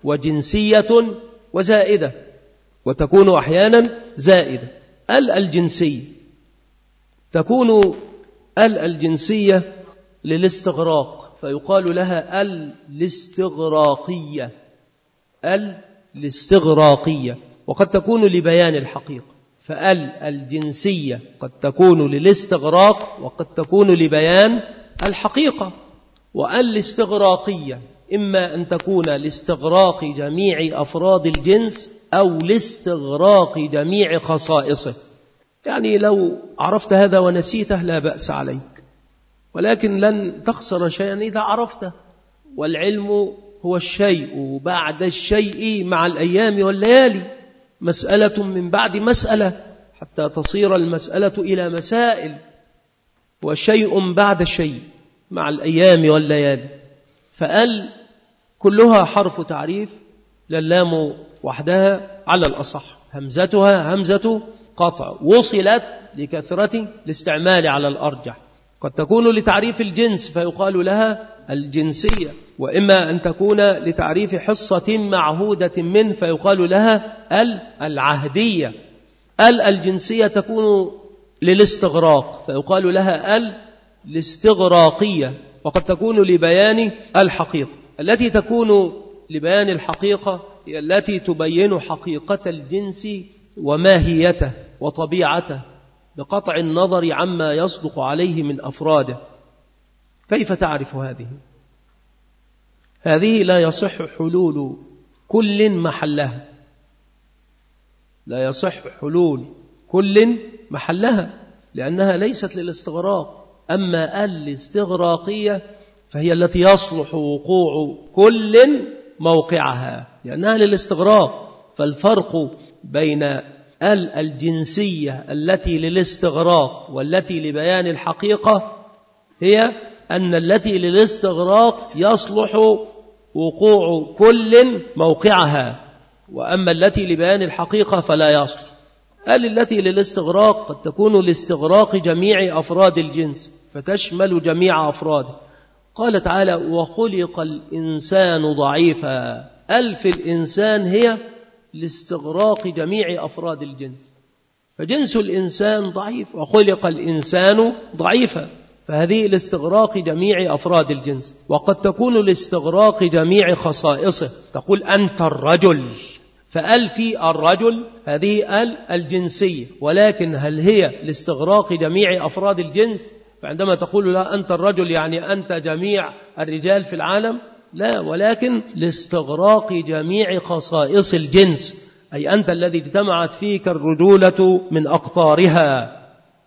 وجنسية وزائدة، وتكون أحيانا زائدة. ال الجنسية تكون ال الجنسية للاستغراق، فيقال لها ال الاستغراقية، ال الاستغراقية، وقد تكون لبيان الحقيقة. فال الجنسية قد تكون للاستغراق وقد تكون لبيان الحقيقة. وال الاستغراقية إما أن تكون لاستغراق جميع أفراد الجنس أو لاستغراق جميع خصائصه. يعني لو عرفت هذا ونسيته لا بأس عليك، ولكن لن تخسر شيئا إذا عرفته. والعلم هو الشيء بعد الشيء مع الأيام والليالي، مسألة من بعد مسألة حتى تصير المسألة إلى مسائل، وشيء بعد شيء مع الأيام والليالي. فأل كلها حرف تعريف، للام وحدها على الأصح، همزتها همزة قطع، وصلت لكثرة الاستعمال على الأرجح. قد تكون لتعريف الجنس فيقال لها الجنسية، وإما أن تكون لتعريف حصة معهودة منه فيقال لها ال العهدية. ال الجنسية تكون للاستغراق فيقال لها ال الاستغراقية، وقد تكون لبيان الحقيقة. التي تكون لبيان الحقيقة هي التي تبين حقيقة الجنس وماهيته وطبيعته بقطع النظر عما يصدق عليه من أفراده. كيف تعرف هذه؟ هذه لا يصح حلول كل محلها، لا يصح حلول كل محلها لأنها ليست للاستغراق. أما الاستغراقية فهي التي يصلح وقوع كل موقعها لأنها للاستغراق. فالفرق بين ال الجنسية التي للاستغراق والتي لبيان الحقيقة هي أن التي للاستغراق يصلح وقوع كل موقعها، وأما التي لبيان الحقيقة فلا يصلح. ال التي للاستغراق قد تكون لاستغراق جميع أفراد الجنس فتشمل جميع أفراده. قال تعالى وخلق الإنسان ضعيفا. ألف الإنسان هي لاستغراق جميع أفراد الجنس، فجنس الإنسان ضعيف وخلق الإنسان ضعيفا، فهذه لاستغراق جميع أفراد الجنس. وقد تكون لاستغراق جميع خصائصه، تقول أنت الرجل، فأل في الرجل هذه أل الجنسية، ولكن هل هي لاستغراق جميع أفراد الجنس؟ فعندما تقول لا أنت الرجل يعني أنت جميع الرجال في العالم؟ لا، ولكن لاستغراق جميع خصائص الجنس، أي أنت الذي اجتمعت فيك الرجولة من أقطارها،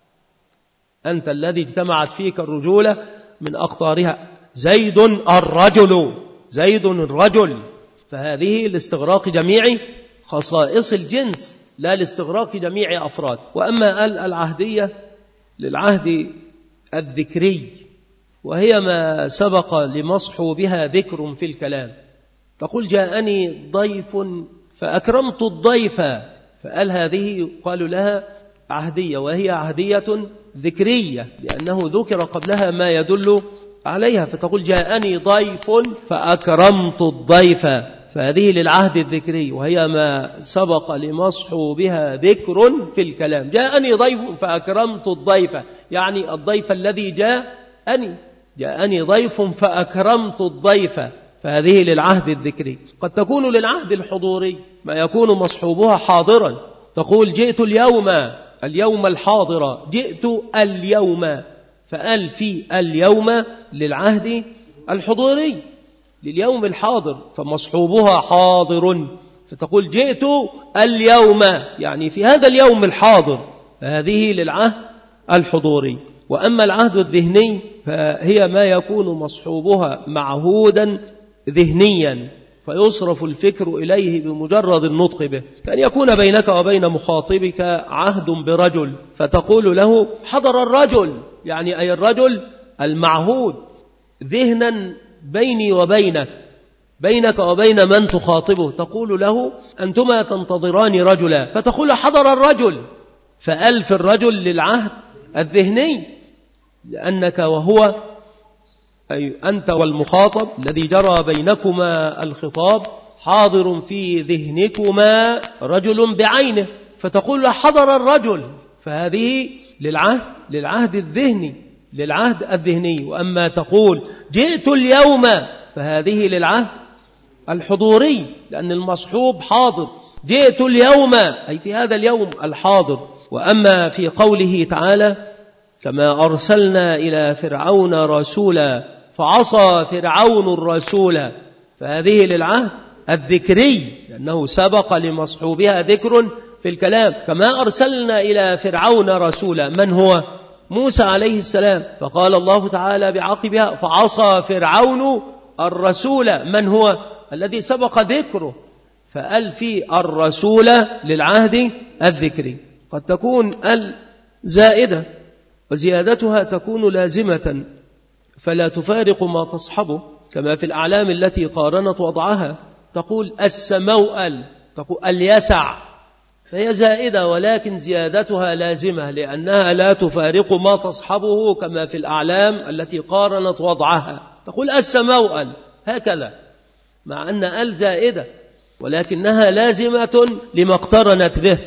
أنت الذي اجتمعت فيك الرجولة من أقطارها. زيد الرجل، زيد الرجل، فهذه لاستغراق جميع خصائص الجنس لا لاستغراق جميع أفراد. وأما ال العهدية للعهد الذكري، وهي ما سبق لمصحوبها ذكر في الكلام. تقول جاءني ضيف فأكرمت الضيف، فقال هذه قالوا لها عهدية، وهي عهدية ذكرية لأنه ذكر قبلها ما يدل عليها. فتقول جاءني ضيف فأكرمت الضيف، فهذه للعهد الذكري وهي ما سبق لمصحوبها ذكر في الكلام. جاءني ضيف فأكرمت الضيف يعني الضيف الذي جاءني، جاءني ضيف فأكرمت الضيف، فهذه للعهد الذكري. قد تكون للعهد الحضوري ما يكون مصحوبها حاضرا، تقول جئت اليوم، اليوم الحاضر، جئت اليوم، فقال في اليوم للعهد الحضوري لليوم الحاضر فمصحوبها حاضر، فتقول جئت اليوم يعني في هذا اليوم الحاضر، فهذه للعهد الحضوري. وأما العهد الذهني فهي ما يكون مصحوبها معهودا ذهنيا فيصرف الفكر إليه بمجرد النطق به، كأن يكون بينك وبين مخاطبك عهد برجل فتقول له حضر الرجل، يعني أي الرجل المعهود ذهنا بيني وبينك، بينك وبين من تخاطبه، تقول له أنتما تنتظران رجلا فتقول حضر الرجل، فألف الرجل للعهد الذهني لأنك وهو أي أنت والمخاطب الذي جرى بينكما الخطاب حاضر في ذهنكما رجل بعينه، فتقول حضر الرجل، فهذه للعهد للعهد الذهني للعهد الذهني. وأما تقول جئت اليوم فهذه للعهد الحضوري، لأن المصحوب حاضر. جئت اليوم أي في هذا اليوم الحاضر. وأما في قوله تعالى كما أرسلنا إلى فرعون رسولا فعصى فرعون الرسول، فهذه للعهد الذكري، لأنه سبق لمصحوبها ذكر في الكلام. كما أرسلنا إلى فرعون رسولا، من هو؟ موسى عليه السلام. فقال الله تعالى بعقبها فعصى فرعون الرسول، من هو؟ الذي سبق ذكره. فأل في الرسول للعهد الذكري. قد تكون ال زائدة، وزيادتها تكون لازمة فلا تفارق ما تصحبه، كما في الأعلام التي قارنت وضعها. تقول السموأل، تقول اليسع، فهي زائدة ولكن زيادتها لازمة لأنها لا تفارق ما تصحبه، كما في الأعلام التي قارنت وضعها. تقول السموأل هكذا، مع أن ال زائدة ولكنها لازمة لما اقترنت به.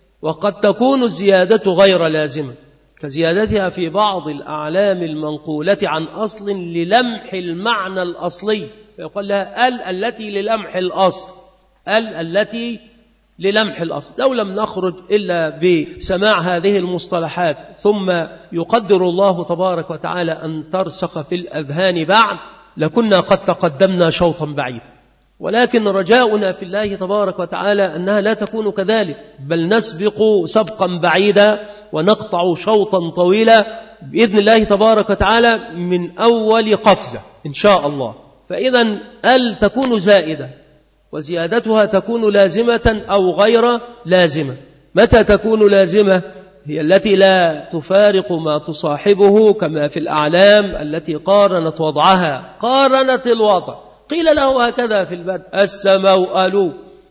وقد تكون الزيادة غير لازمة، كزيادتها في بعض الأعلام المنقولة عن أصل للمح المعنى الأصلي، فيقول لها ال التي للمح الأصل، ال التي للمح الأصل. لو لم نخرج إلا بسماع هذه المصطلحات ثم يقدر الله تبارك وتعالى أن ترسخ في الأذهان بعد، لكنا قد تقدمنا شوطا بعيدا. ولكن رجاؤنا في الله تبارك وتعالى أنها لا تكون كذلك، بل نسبق سبقا بعيدا ونقطع شوطا طويلا بإذن الله تبارك وتعالى من أول قفزة إن شاء الله. فإذا ال تكون زائدة، وزيادتها تكون لازمة أو غير لازمة. متى تكون لازمة؟ هي التي لا تفارق ما تصاحبه، كما في الأعلام التي قارنت وضعها، قارنت الوضع. قيل له هكذا في البدء السموأل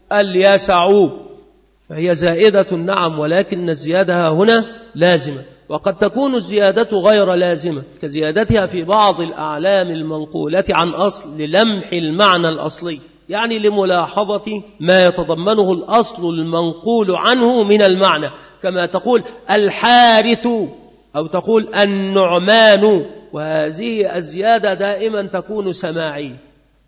اليسع، فهي زائدة نعم، ولكن الزيادة هنا لازمة. وقد تكون الزيادة غير لازمة، كزيادتها في بعض الأعلام المنقولة عن أصل للمح المعنى الأصلي، يعني لملاحظة ما يتضمنه الأصل المنقول عنه من المعنى، كما تقول الحارث أو تقول النعمان. وهذه الزيادة دائما تكون سماعية،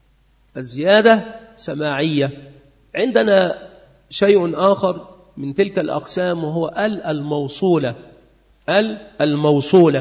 الزيادة سماعية. عندنا شيء آخر من تلك الأقسام وهو ال الموصولة، ال الموصولة،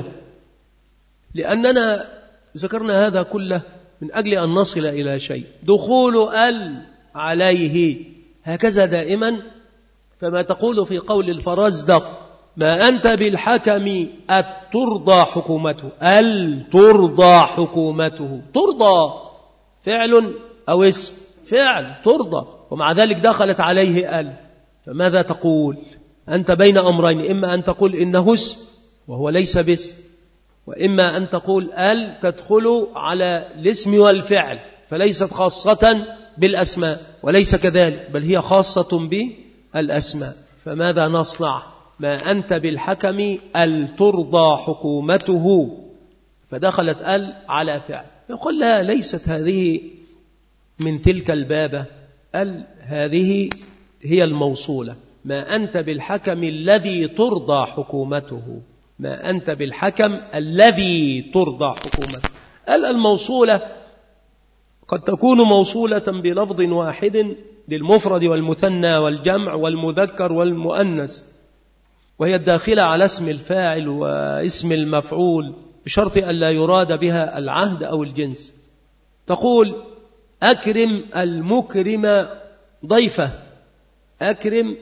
لأننا ذكرنا هذا كله من أجل أن نصل إلى شيء. دخول ال عليه هكذا دائما، فما تقول في قول الفرزدق ما أنت بالحكم أترضى حكومته، ال ترضى حكومته، ترضى فعل أو اسم، فعل ترضى، ومع ذلك دخلت عليه ال. فماذا تقول؟ أنت بين أمرين، إما أن تقول إنه اسم وهو ليس باسم، وإما أن تقول ال تدخل على الاسم والفعل، فليست خاصة بالأسماء، وليس كذلك، بل هي خاصة بالأسماء. فماذا نصنع؟ ما أنت بالحكم ال ترضى حكومته، فدخلت ال على فعل. يقول لا، ليست هذه من تلك البابة، ال هذه هي الموصولة. ما أنت بالحكم الذي ترضى حكومته، ما أنت بالحكم الذي ترضى حكومته. ال الموصولة قد تكون موصولة بلفظ واحد للمفرد والمثنى والجمع والمذكر والمؤنث، وهي الداخلة على اسم الفاعل واسم المفعول، بشرط أن لا يراد بها العهد أو الجنس. تقول أكرم المكرم ضيفه، أكرم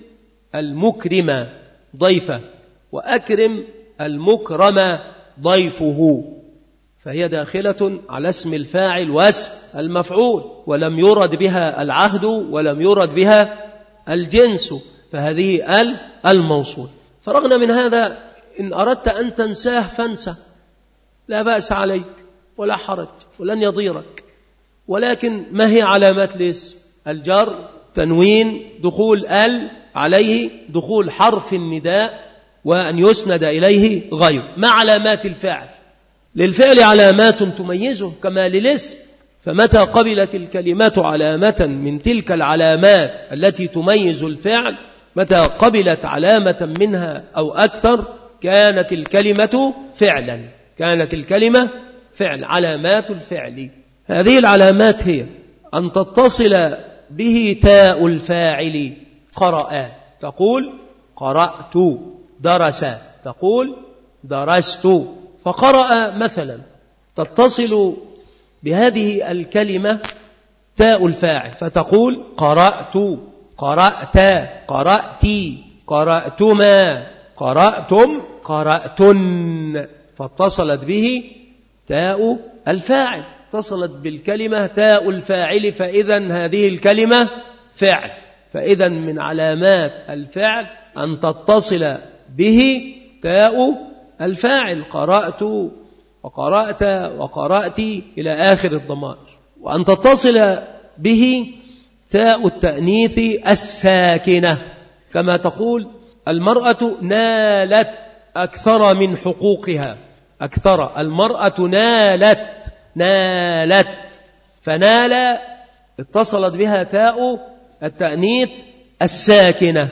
المكرم ضيفه، وأكرم المكرم ضيفه، فهي داخلة على اسم الفاعل واسم المفعول، ولم يرد بها العهد ولم يرد بها الجنس، فهذه ال الموصول. فرغنا من هذا، إن أردت أن تنساه فانسى، لا بأس عليك ولا حرج ولن يضيرك. ولكن ما هي علامات الاسم؟ الجر، تنوين، دخول ال عليه، دخول حرف النداء، وأن يسند إليه غير. ما علامات الفعل؟ للفعل علامات تميزه كما للاسم، فمتى قبلت الكلمة علامة من تلك العلامات التي تميز الفعل، متى قبلت علامة منها أو أكثر، كانت الكلمة فعلا. كانت الكلمة فعل. علامات الفعل، هذه العلامات هي أن تتصل به تاء الفاعل. قرأ تقول قرأت، درس تقول درست. فقرأ مثلا تتصل بهذه الكلمة تاء الفاعل فتقول قرأت، قرأت، قرأتي، قرأتما، قرأتم، قرأتن. فاتصلت به تاء الفاعل، اتصلت بالكلمة تاء الفاعل، فإذا هذه الكلمة فعل. فإذا من علامات الفعل أن تتصل به تاء الفاعل، قرأت وقرأت وقرأت إلى آخر الضمائر. وأن تتصل به تاء التأنيث الساكنة، كما تقول المرأة نالت أكثر من حقوقها. أكثر، المرأة نالت، نالت، فنال اتصلت بها تاء التأنيث الساكنة.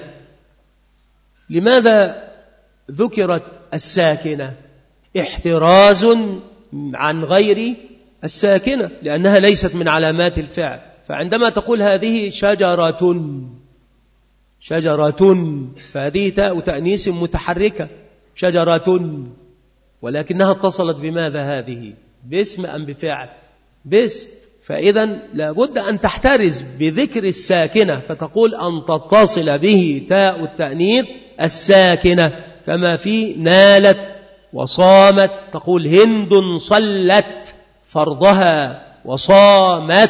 لماذا ذكرت الساكنة؟ احتراز عن غير الساكنة، لأنها ليست من علامات الفعل. فعندما تقول هذه شجرة، شجرة، فهذه تاء تأنيث متحركة، شجرة، ولكنها اتصلت بماذا هذه؟ باسم أم بفعل؟ باسم. فإذا لابد أن تحترز بذكر الساكنة، فتقول أن تتصل به تاء التأنيث الساكنة، كما في نالت وصامت، تقول هند صلت فرضها وصامت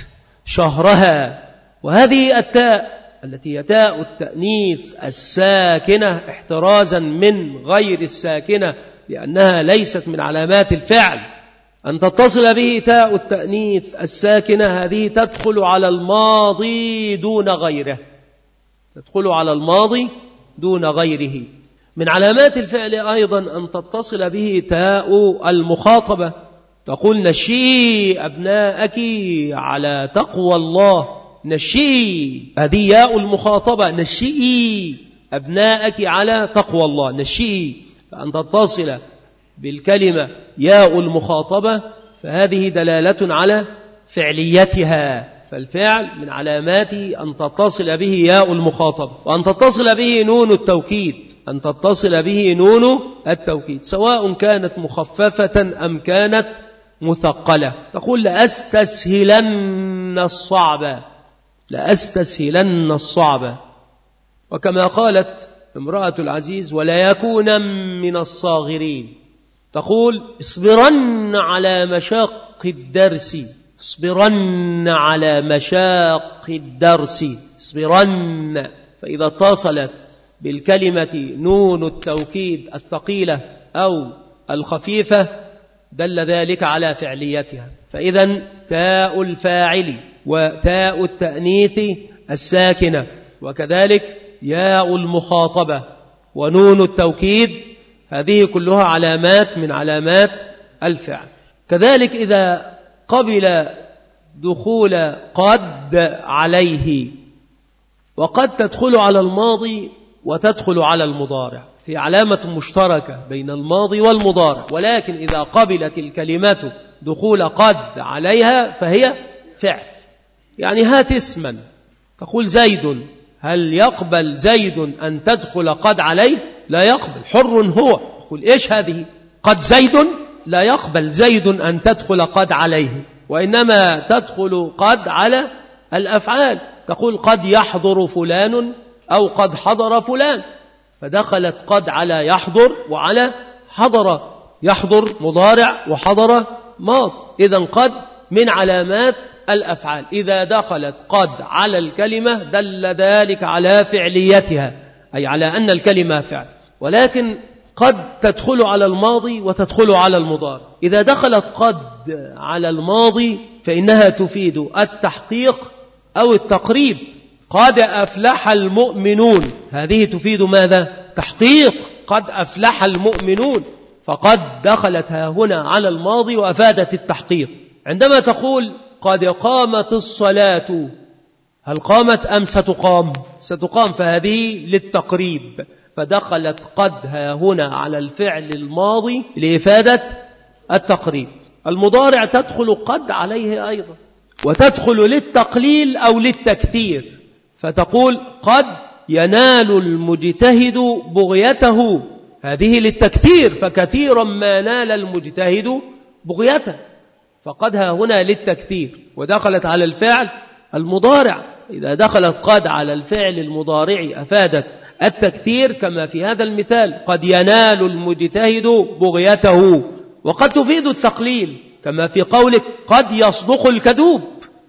شهرها. وهذه التاء التي هي تاء التأنيث الساكنة احترازا من غير الساكنة، لأنها ليست من علامات الفعل. أن تتصل به تاء التأنيث الساكنة، هذه تدخل على الماضي دون غيره، تدخل على الماضي دون غيره. من علامات الفعل أيضا أن تتصل به تاء المخاطبة، تقول نشئي أبناءك على تقوى الله، نشئي، هذه ياء المخاطبة، نشئي أبناءك على تقوى الله، نشئي. فأن تتصل بالكلمة ياء المخاطبة فهذه دلالة على فعليتها. فالفعل من علامات أن تتصل به ياء المخاطبة. وأن تتصل به نون التوكيد، أن تتصل به نون التوكيد، سواء كانت مخففة أم كانت مثقلة. تقول لأستسهلن الصعب، لأستسهلن الصعب. وكما قالت امرأة العزيز ولا يكون من الصاغرين، تقول اصبرن على مشاق الدرس، اصبرن على مشاق الدرس، اصبرن. فإذا اتصلت بالكلمة نون التوكيد الثقيلة أو الخفيفة دل ذلك على فعليتها. فإذا تاء الفاعل وتاء التأنيث الساكنة وكذلك ياء المخاطبة ونون التوكيد، هذه كلها علامات من علامات الفعل. كذلك إذا قبل دخول قد عليه، وقد تدخل على الماضي وتدخل على المضارع، في علامة مشتركة بين الماضي والمضارع، ولكن إذا قبلت الكلمة دخول قد عليها فهي فعل. يعني هات اسما، تقول زيد، هل يقبل زيد أن تدخل قد عليه؟ لا يقبل، حر هو. تقول إيش هذه؟ قد زيد؟ لا يقبل زيد أن تدخل قد عليه، وإنما تدخل قد على الأفعال. تقول قد يحضر فلان أو قد حضر فلان، فدخلت قد على يحضر وعلى حضر، يحضر مضارع وحضر ماض. إذن قد من علامات الأفعال، إذا دخلت قد على الكلمة دل ذلك على فعليتها، أي على أن الكلمة فعل. ولكن قد تدخل على الماضي وتدخل على المضارع. إذا دخلت قد على الماضي فإنها تفيد التحقيق أو التقريب. قد أفلح المؤمنون، هذه تفيد ماذا؟ تحقيق، قد أفلح المؤمنون، فقد دخلت ها هنا على الماضي وأفادت التحقيق. عندما تقول قد قامت الصلاة، هل قامت أم ستقام؟ ستقام، فهذه للتقريب، فدخلت قد ها هنا على الفعل الماضي لإفادة التقريب. المضارع تدخل قد عليه أيضا، وتدخل للتقليل أو للتكثير، فتقول قد ينال المجتهد بغيته، هذه للتكثير، فكثيرا ما نال المجتهد بغيته، فقد ها هنا للتكثير ودخلت على الفعل المضارع. إذا دخلت قد على الفعل المضارع أفادت التكثير، كما في هذا المثال قد ينال المجتهد بغيته. وقد تفيد التقليل، كما في قولك قد يصدق الكذوب،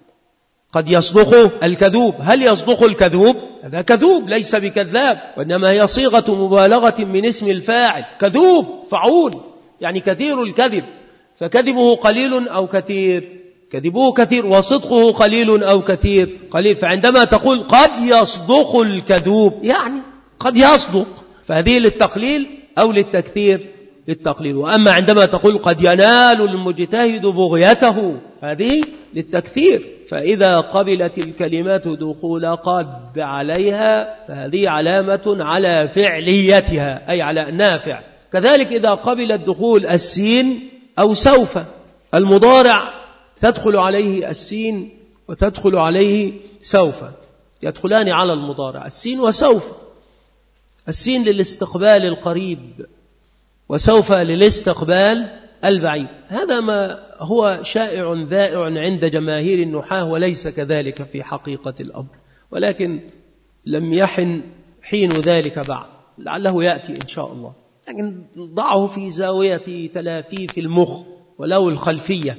قد يصدق الكذوب، هل يصدق الكذوب؟ هذا كذوب ليس بكذاب، وإنما هي صيغة مبالغة من اسم الفاعل، كذوب فعول يعني كثير الكذب، فكذبه قليل أو كثير؟ كذبه كثير، وصدقه قليل أو كثير؟ قليل. فعندما تقول قد يصدق الكذوب يعني قد يصدق، فهذه للتقليل أو للتكثير؟ للتقليل. وأما عندما تقول قد ينال المجتهد بغيته، هذه للتكثير. فإذا قبلت الكلمات دخول قد عليها فهذه علامة على فعليتها، أي على نافع. كذلك إذا قبلت دخول السين أو سوف، المضارع تدخل عليه السين وتدخل عليه سوف، يدخلان على المضارع السين وسوف. السين للاستقبال القريب، وسوف للاستقبال البعيد. هذا ما هو شائع ذائع عند جماهير النحاة، وليس كذلك في حقيقة الأمر، ولكن لم يحن حين ذلك بعد، لعله يأتي إن شاء الله. لكن ضعه في زاوية تلافيف المخ ولو الخلفية،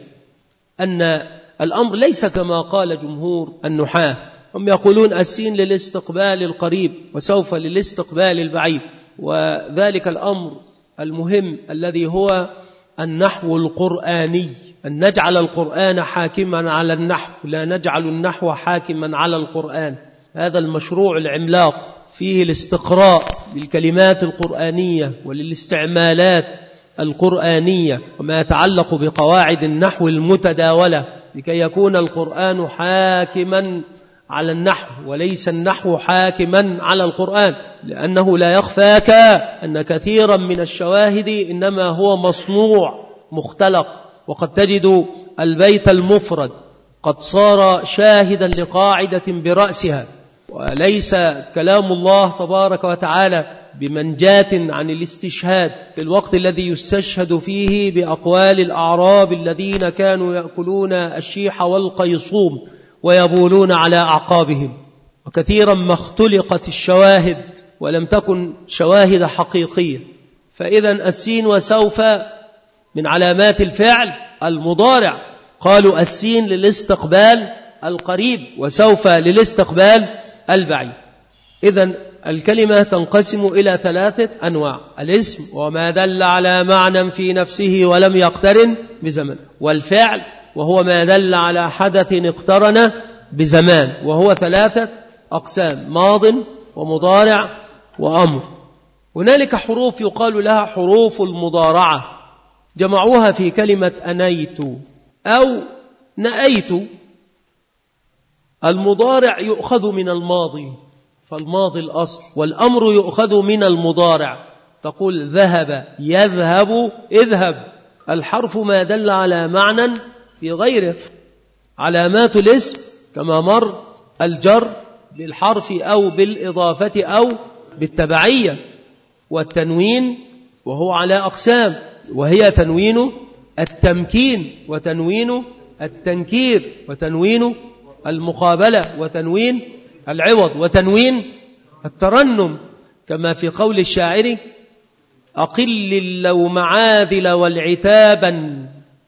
أن الأمر ليس كما قال جمهور النحاة. هم يقولون السين للاستقبال القريب وسوف للاستقبال البعيد، وذلك الأمر المهم الذي هو النحو القرآني، أن نجعل القرآن حاكما على النحو، لا نجعل النحو حاكما على القرآن. هذا المشروع العملاق فيه الاستقراء بالكلمات القرآنية وللاستعمالات القرآنية وما يتعلق بقواعد النحو المتداولة، لكي يكون القرآن حاكما على النحو وليس النحو حاكما على القرآن. لأنه لا يخفاك أن كثيرا من الشواهد إنما هو مصنوع مختلق، وقد تجد البيت المفرد قد صار شاهدا لقاعدة برأسها، وليس كلام الله تبارك وتعالى بمنجاة عن الاستشهاد في الوقت الذي يستشهد فيه بأقوال الأعراب الذين كانوا يأكلون الشيح والقيصوم ويبولون على أعقابهم. وكثيرا ما اختلقت الشواهد ولم تكن شواهد حقيقية. فإذا السين وسوف من علامات الفعل المضارع، قالوا السين للاستقبال القريب وسوف للاستقبال البعيد. إذن الكلمة تنقسم إلى ثلاثة أنواع: الاسم وما دل على معنى في نفسه ولم يقترن بزمن، والفعل وهو ما دل على حدث اقترن بزمان، وهو ثلاثة أقسام: ماض ومضارع وأمر. هنالك حروف يقال لها حروف المضارعة، جمعوها في كلمة أنيت أو نأيت. المضارع يؤخذ من الماضي، فالماضي الأصل، والأمر يؤخذ من المضارع، تقول ذهب يذهب اذهب. الحرف ما دل على معنى في غيره. علامات الاسم كما مر: الجر بالحرف أو بالإضافة أو بالتبعية، والتنوين وهو على أقسام، وهي تنوين التمكين وتنوين التنكير وتنوين المقابلة وتنوين العوض وتنوين الترنم، كما في قول الشاعر: أقل اللوم عاذل والعتابا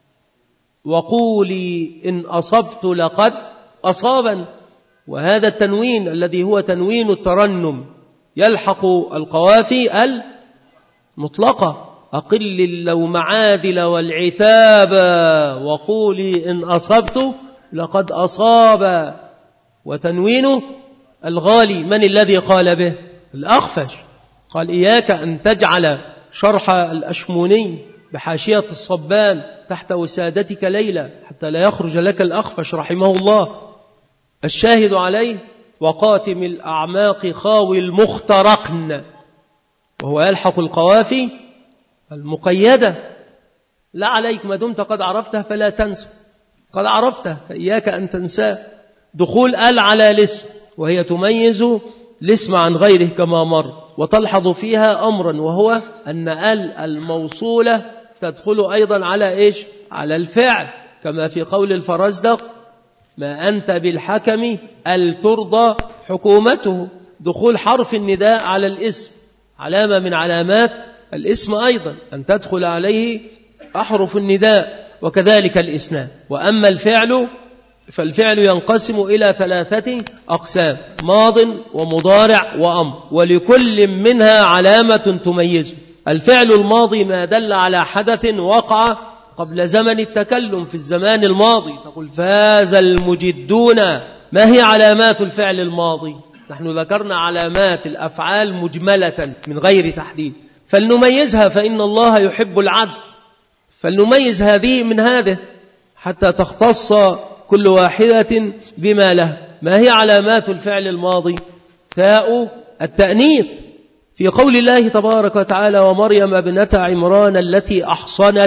وقولي إن أصبت لقد أصابا. وهذا التنوين الذي هو تنوين الترنم يلحق القوافي المطلقة: أقل اللوم عاذل والعتاب وقولي إن أصبت لقد أصاب. وتنوين الغالي من الذي قال به؟ الأخفش، قال: إياك أن تجعل شرح الأشموني بحاشية الصبان تحت وسادتك ليلى حتى لا يخرج لك الأخفش رحمه الله. الشاهد عليه وقاتم الأعماق خاوي المخترقن، وهو يلحق القوافي المقيدة. لا عليك ما دمت قد عرفته فلا تنسى، قد عرفته فإياك أن تنساه. دخول ال على الاسم وهي تميز الاسم عن غيره كما مر، وتلحظ فيها أمرا وهو أن ال الموصولة تدخل أيضا على إيش؟ على الفعل، كما في قول الفرزدق ما أنت بالحكم ال ترضى حكومته. دخول حرف النداء على الاسم علامة من علامات الاسم أيضا أن تدخل عليه أحرف النداء، وكذلك الإسناد. وأما الفعل فالفعل ينقسم إلى ثلاثة أقسام: ماض ومضارع وأمر، ولكل منها علامة تميزه. الفعل الماضي ما دل على حدث وقع قبل زمن التكلم في الزمان الماضي. تقول فاز المجدون. ما هي علامات الفعل الماضي؟ نحن ذكرنا علامات الأفعال مجملة من غير تحديد، فلنميزها، فإن الله يحب العدل، فلنميز هذه من هذه حتى تختص كل واحدة بما له. ما هي علامات الفعل الماضي؟ تاء التأنيث في قول الله تبارك وتعالى ومريم ابنة عمران التي أحصنت.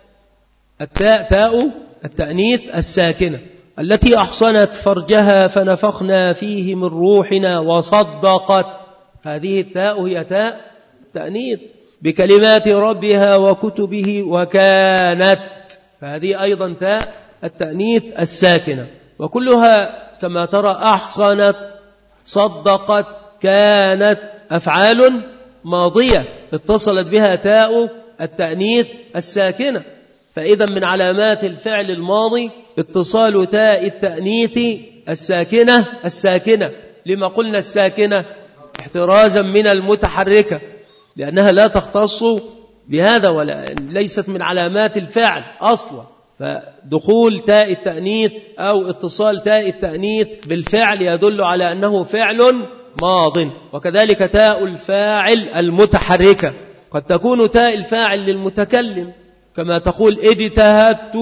التاء تاء التأنيث الساكنة التي أحصنت فرجها فنفخنا فيه من روحنا وصدقت. هذه التاء هي تاء التأنيث بكلمات ربها وكتبه وكانت، فهذه أيضا تاء التأنيث الساكنة. وكلها كما ترى أحصنت صدقت كانت أفعال ماضية اتصلت بها تاء التأنيث الساكنة. فإذا من علامات الفعل الماضي اتصال تاء التأنيث الساكنة الساكنة. لما قلنا الساكنة؟ احترازا من المتحركة، لأنها لا تختص بهذا ولا ليست من علامات الفعل أصلا. فدخول تاء التأنيث أو اتصال تاء التأنيث بالفعل يدل على أنه فعل ماض. وكذلك تاء الفاعل المتحركة قد تكون تاء الفاعل للمتكلم، كما تقول اجتهدت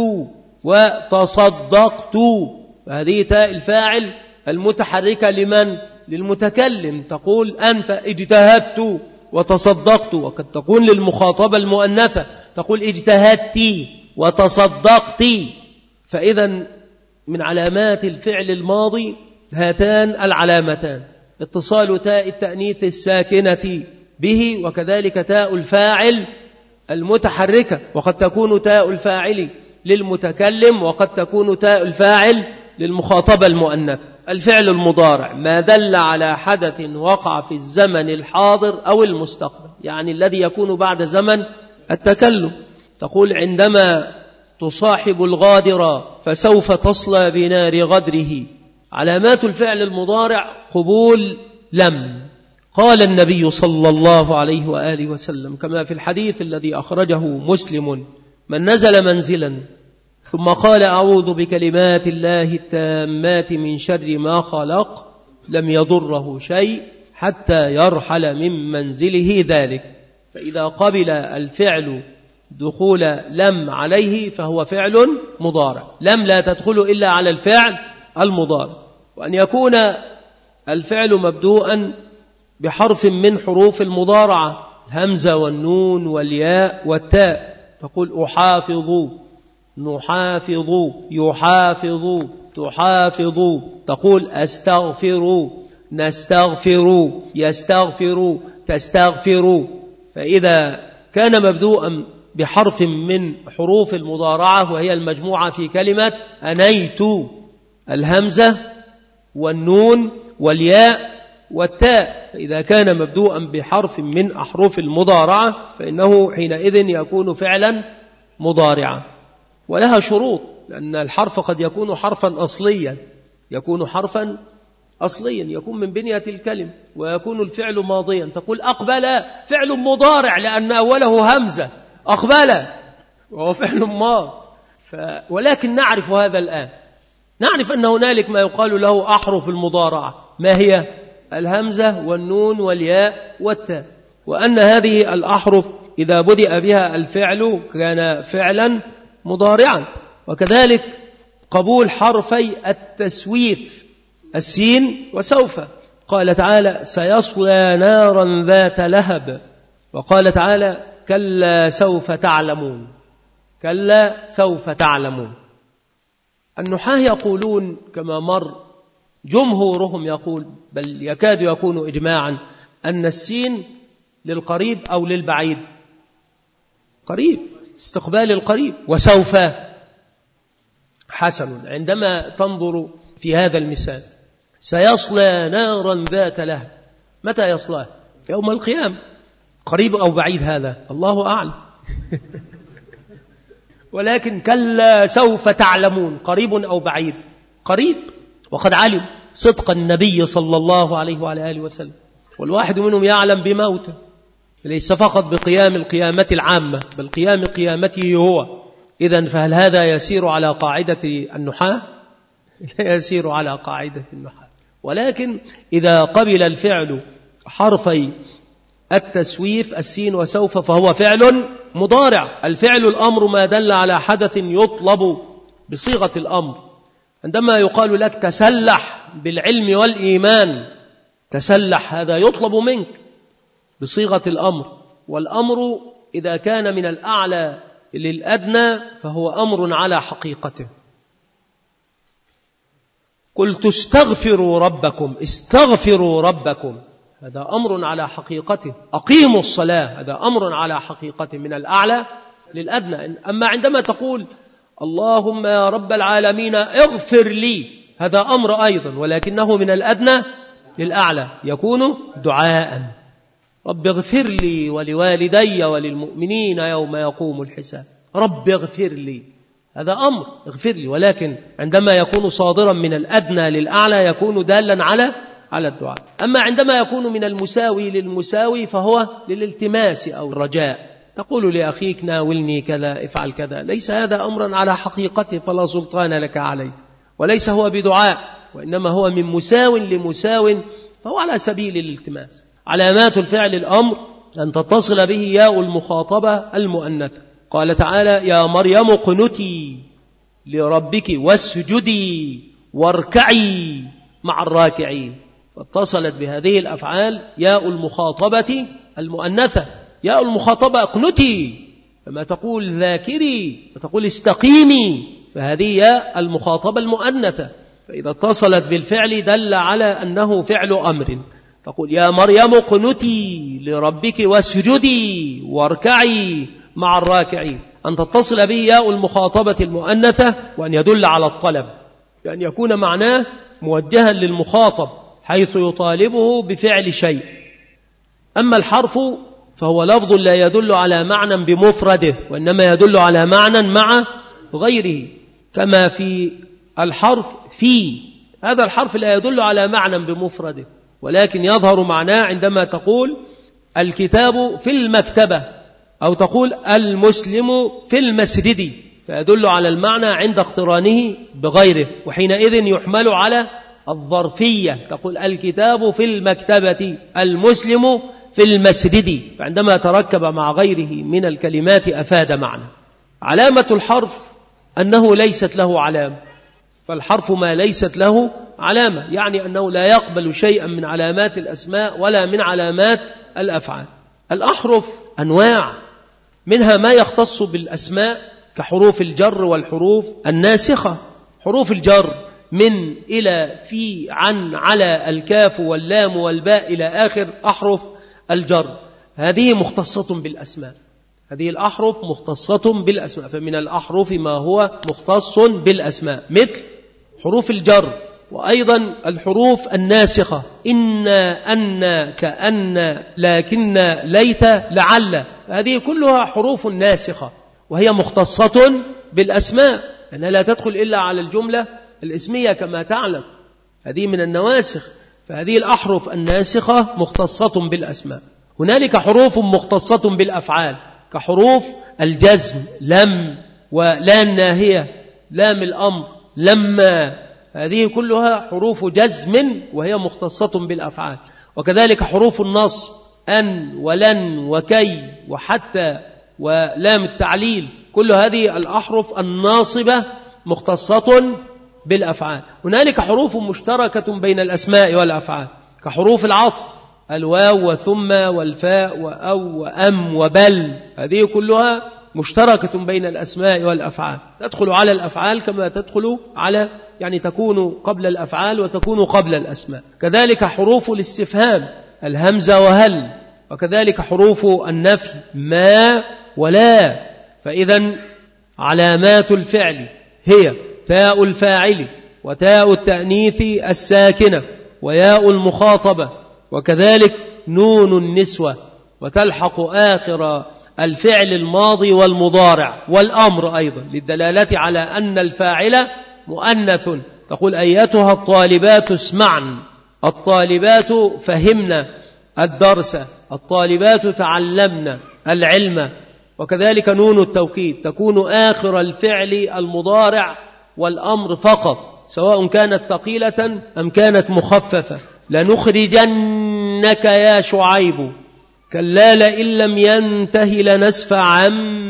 وتصدقت، فهذه تاء الفاعل المتحركة لمن؟ للمتكلم. تقول أنت اجتهدت وتصدقت. وقد تكون للمخاطبة المؤنثة تقول اجتهدت وتصدقت. فإذا من علامات الفعل الماضي هاتان العلامتان: اتصال تاء التأنيث الساكنة به، وكذلك تاء الفاعل المتحركة. وقد تكون تاء الفاعل للمتكلم وقد تكون تاء الفاعل للمخاطبة المؤنثة. الفعل المضارع ما دل على حدث وقع في الزمن الحاضر أو المستقبل، يعني الذي يكون بعد زمن التكلم. تقول عندما تصاحب الغادر فسوف تصلى بنار غدره. علامات الفعل المضارع قبول لم. قال النبي صلى الله عليه وآله وسلم كما في الحديث الذي أخرجه مسلم: من نزل منزلا ثم قال أعوذ بكلمات الله التامات من شر ما خلق لم يضره شيء حتى يرحل من منزله ذلك. فإذا قبل الفعل دخول لم عليه فهو فعل مضارع. لم لا تدخل إلا على الفعل المضارع. وأن يكون الفعل مبدوءا بحرف من حروف المضارعة: الهمزة والنون والياء والتاء. تقول أحافظ، نحافظ، يحافظ، تحافظ. تقول أستغفر، نستغفر، يستغفر، تستغفر. فإذا كان مبدوءا بحرف من حروف المضارعة وهي المجموعة في كلمة أنيت: الهمزة والنون والياء والتاء. فإذا كان مبدوءا بحرف من أحرف المضارعة فإنه حينئذ يكون فعلا مضارعا. ولها شروط، لأن الحرف قد يكون حرفا أصليا، يكون حرفا أصليا يكون من بنية الكلمة، ويكون الفعل ماضيا. تقول أقبل فعل مضارع لأن أوله همزة، أقبل وهو فعل ماض. ف... ولكن نعرف هذا الآن، نعرف أن هنالك ما يقال له أحرف المضارعة. ما هي؟ الهمزة والنون والياء والتاء. وأن هذه الأحرف إذا بدأ بها الفعل كان فعلا مضارعا. وكذلك قبول حرفي التسويف السين وسوف. قال تعالى سيصلى نارا ذات لهب، وقال تعالى كلا سوف تعلمون، كلا سوف تعلمون. النحاة يقولون كما مر جمهورهم يقول بل يكاد يكون إجماعا أن السين للقريب أو للبعيد، قريب استقبال القريب. وسوف حسن عندما تنظر في هذا المثال سيصلى نارا ذات لهب، متى يصلاه؟ يوم القيامة. قريب أو بعيد هذا الله أعلم. ولكن كلا سوف تعلمون، قريب أو بعيد؟ قريب، وقد علم صدق النبي صلى الله عليه وعلى آله وسلم، والواحد منهم يعلم بموته، ليس فقط بقيام القيامة العامة بل قيام قيامته هو. إذن فهل هذا يسير على قاعدة النحاة؟ لا يسير على قاعدة النحاة. ولكن إذا قبل الفعل حرفي التسويف السين وسوف فهو فعل مضارع. الفعل الأمر ما دل على حدث يطلب بصيغة الأمر. عندما يقال لك تسلح بالعلم والإيمان، تسلح هذا يطلب منك بصيغة الأمر، والأمر إذا كان من الأعلى للأدنى فهو أمر على حقيقته. قلت استغفروا ربكم، استغفروا ربكم، هذا أمر على حقيقته. أقيموا الصلاة، هذا أمر على حقيقته من الأعلى للأدنى. أما عندما تقول اللهم يا رب العالمين اغفر لي، هذا أمر أيضا ولكنه من الأدنى للأعلى، يكون دعاء. رب اغفر لي ولوالدي وللمؤمنين يوم يقوم الحساب. رب اغفر لي، هذا أمر اغفر لي، ولكن عندما يكون صادرا من الأدنى للأعلى يكون دالا على على الدعاء. أما عندما يكون من المساوي للمساوي فهو للالتماس أو الرجاء. تقول لأخيك ناولني كذا، افعل كذا، ليس هذا أمرا على حقيقته فلا سلطان لك عليه، وليس هو بدعاء، وإنما هو من مساو لمساو فهو على سبيل الالتماس. علامات الفعل الأمر أن تتصل به ياء المخاطبة المؤنثة. قال تعالى يا مريم اقنتي لربك واسجدي واركعي مع الراكعين، فاتصلت بهذه الأفعال ياء المخاطبة المؤنثة. ياء المخاطبة اقنتي، لما تقول ذاكري وتقول استقيمي، فهذه ياء المخاطبة المؤنثة، فإذا اتصلت بالفعل دل على أنه فعل أمر. تقول يا مريم اقنتي لربك واسجدي واركعي مع الراكعين. أن تتصل به ياء المخاطبة المؤنثة وأن يدل على الطلب، بأن يكون معناه موجها للمخاطب حيث يطالبه بفعل شيء. أما الحرف فهو لفظ لا يدل على معنى بمفرده، وإنما يدل على معنى مع غيره، كما في الحرف في، هذا الحرف لا يدل على معنى بمفرده، ولكن يظهر معناه عندما تقول الكتاب في المكتبة، أو تقول المسلم في المسجد، فيدل على المعنى عند اقترانه بغيره، وحينئذ يحمل على الظرفية. تقول الكتاب في المكتبة، المسلم في المسجد، فعندما تركب مع غيره من الكلمات أفاد معنى. علامة الحرف أنه ليست له علامة، فالحرف ما ليست له علامة، يعني أنه لا يقبل شيئا من علامات الأسماء ولا من علامات الأفعال. الأحرف أنواع، منها ما يختص بالأسماء كحروف الجر والحروف الناسخة. حروف الجر من إلى في عن على الكاف واللام والباء إلى آخر أحرف الجر، هذه مختصة بالأسماء، هذه الأحرف مختصة بالأسماء. فمن الأحرف ما هو مختص بالأسماء مثل حروف الجر، وأيضا الحروف الناسخة إن أن كأن لكن ليت لعل، هذه كلها حروف ناسخة وهي مختصة بالأسماء، لأنها لا تدخل إلا على الجملة الاسمية كما تعلم، هذه من النواسخ. فهذه الأحرف الناسخة مختصة بالأسماء. هنالك حروف مختصة بالأفعال كحروف الجزم لم ولا الناهية لام الأمر لما، هذه كلها حروف جزم وهي مختصة بالأفعال. وكذلك حروف النصب أن ولن وكي وحتى ولام التعليل، كل هذه الأحرف الناصبة مختصة بالأفعال. هنالك حروف مشتركة بين الأسماء والأفعال كحروف العطف، الواو وثم والفاء وأو وأم وبل، هذه كلها مشتركة بين الأسماء والأفعال، تدخل على الأفعال كما تدخل على يعني تكون قبل الأفعال وتكون قبل الأسماء. كذلك حروف الاستفهام الهمزة وهل، وكذلك حروف النفي ما ولا. فإذا علامات الفعل هي تاء الفاعل وتاء التأنيث الساكنة وياء المخاطبة، وكذلك نون النسوة، وتلحق آخر الفعل الماضي والمضارع والأمر أيضا للدلالة على أن الفاعل مؤنث. تقول أيتها الطالبات اسمعن، الطالبات فهمنا الدرس، الطالبات تعلمنا العلم. وكذلك نون التوكيد تكون آخر الفعل المضارع والأمر فقط، سواء كانت ثقيلة أم كانت مخففة. لنخرجنك يا شعيب، كلا لئن لم ينته لنسفعا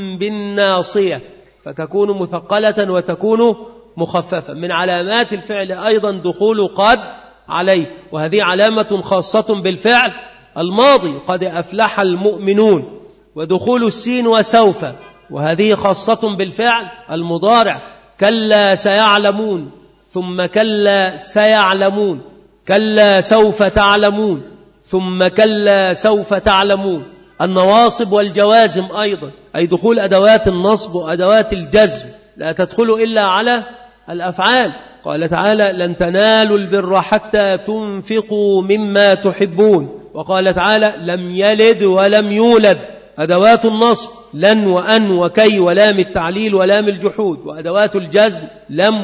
بالناصية، فتكون مثقلة وتكون مخففة. من علامات الفعل أيضا دخول قد عليه، وهذه علامة خاصة بالفعل الماضي، قد أفلح المؤمنون. ودخول السين وسوف، وهذه خاصة بالفعل المضارع، كلا سيعلمون، ثم كلا سيعلمون، كلا سوف تعلمون، ثم كلا سوف تعلمون. النواصب والجوازم أيضا، أي دخول أدوات النصب وأدوات الجزم لا تدخل إلا على الأفعال. قال تعالى لن تنالوا البر حتى تنفقوا مما تحبون. وقال تعالى لم يلد ولم يولد، أدوات النصب لن وأن وكي ولام التعليل ولام الجحود. وأدوات الجزم لم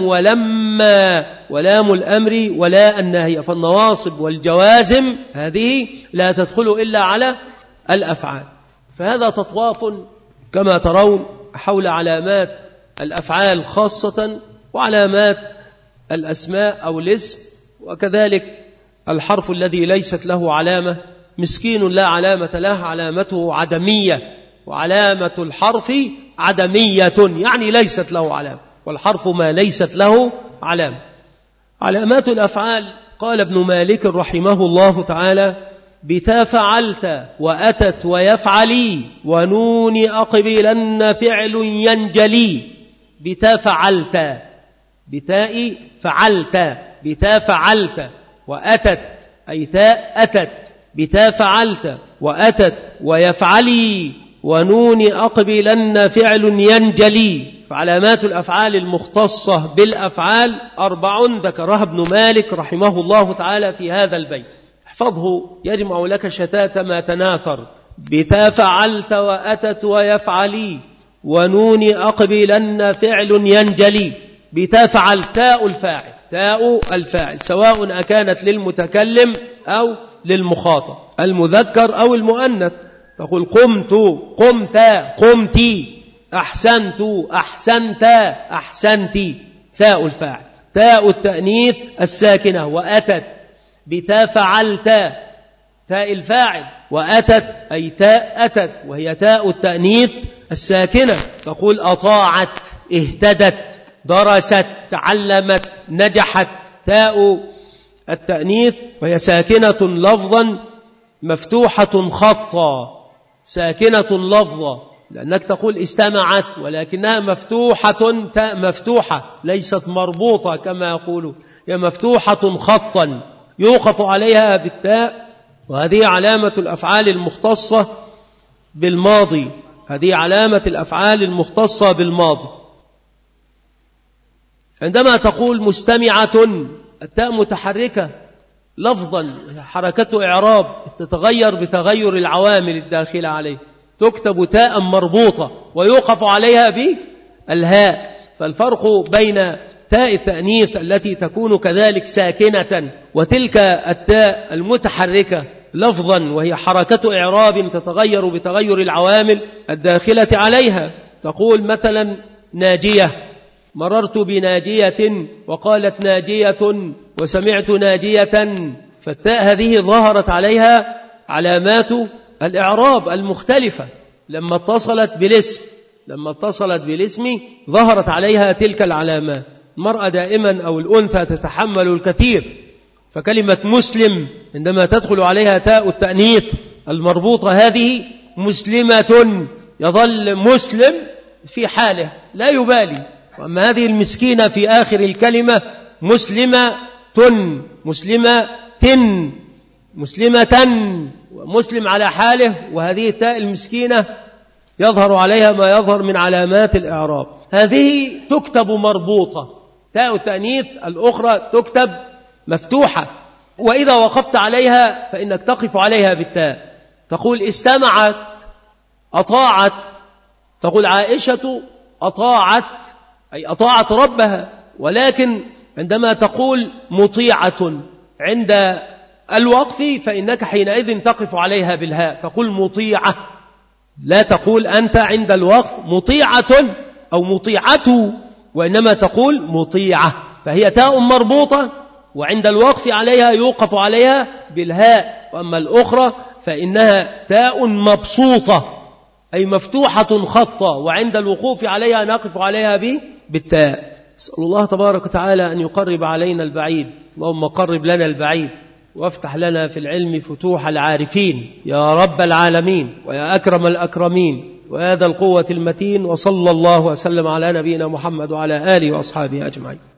ولما ولام الأمر ولا النهي. فالنواصب والجوازم هذه لا تدخل إلا على الأفعال. فهذا تطواف كما ترون حول علامات الأفعال خاصة وعلامات الأسماء أو الاسم. وكذلك الحرف الذي ليست له علامة مسكين لا علامة له، علامته عدمية، وعلامة الحرف عدمية يعني ليست له علامة، والحرف ما ليست له علامة. علامات الأفعال قال ابن مالك رحمه الله تعالى بتا فعلت وأتت ويفعلي ونون أقبلن فعل ينجلي. بتا فعلت، بتاء فعلت، بتا فعلت وأتت أي تاء أتت، بتا فعلت وأتت ويفعلي ونون أقبلن فعل ينجلي. فعلامات الأفعال المختصة بالأفعال أربع ذكرها ابن مالك رحمه الله تعالى في هذا البيت، احفظه يجمع لك شتات ما تناثر. بتا فعلت وأتت ويفعلي ونون أقبلن فعل ينجلي. بتا فعل تاء الفاعل، تاء الفاعل سواء أكانت للمتكلم أو للمخاطب، المذكر أو المؤنث. تقول قمت قمت قمتي، أحسنت أحسنت أحسنتي، تاء الفاعل. تاء التأنيث الساكنة وأتت. بتا فعلت تاء الفاعل وأتت أي تاء أتت وهي تاء التأنيث الساكنة. تقول أطاعت اهتدت درست تعلمت نجحت. تاء التأنيث وهي ساكنة لفظا مفتوحة خطا، ساكنة لفظا، لأنك تقول استمعت ولكنها مفتوحة، تاء مفتوحة ليست مربوطة كما يقولون، هي مفتوحة خطا يوقف عليها بالتاء. وهذه علامة الأفعال المختصة بالماضي، هذه علامة الأفعال المختصة بالماضي. عندما تقول مستمعة، التاء متحركة لفظا، حركته إعراب تتغير بتغير العوامل الداخلة عليه، تكتب تاء مربوطة ويوقف عليها بالهاء. فالفرق بين تاء التأنيث التي تكون كذلك ساكنة وتلك التاء المتحركة لفظا وهي حركة إعراب تتغير بتغير العوامل الداخلة عليها. تقول مثلا ناجية، مررت بناجية وقالت ناجية وسمعت ناجية، فالتاء هذه ظهرت عليها علامات الإعراب المختلفة لما اتصلت بالاسم لما اتصلت بالاسم ظهرت عليها تلك العلامات. المرأة دائما أو الأنثى تتحمل الكثير، فكلمة مسلم عندما تدخل عليها تاء التأنيث المربوطة هذه مسلمة، يظل مسلم في حاله لا يبالي. وأما هذه المسكينة في آخر الكلمة مسلمة مسلمة مسلمة ومسلم على حاله، وهذه التاء المسكينة يظهر عليها ما يظهر من علامات الإعراب. هذه تكتب مربوطة، تاء التأنيث الأخرى تكتب مفتوحة، وإذا وقفت عليها فإنك تقف عليها بالتاء. تقول استمعت، أطاعت، تقول عائشة أطاعت أي أطاعت ربها. ولكن عندما تقول مطيعة عند الوقف فإنك حينئذ تقف عليها بالهاء، تقول مطيعة، لا تقول أنت عند الوقف مطيعة أو مطيعة، وإنما تقول مطيعة، فهي تاء مربوطة وعند الوقف عليها يوقف عليها بالهاء. وأما الأخرى فإنها تاء مبسوطة أي مفتوحة خطة، وعند الوقوف عليها نقف عليها بالتاء. أسأل الله تبارك وتعالى أن يقرب علينا البعيد. اللهم قرب لنا البعيد وافتح لنا في العلم فتوح العارفين يا رب العالمين ويا أكرم الأكرمين ويا ذا القوة المتين. وصلى الله وسلم على نبينا محمد وعلى آله وأصحابه أجمعين.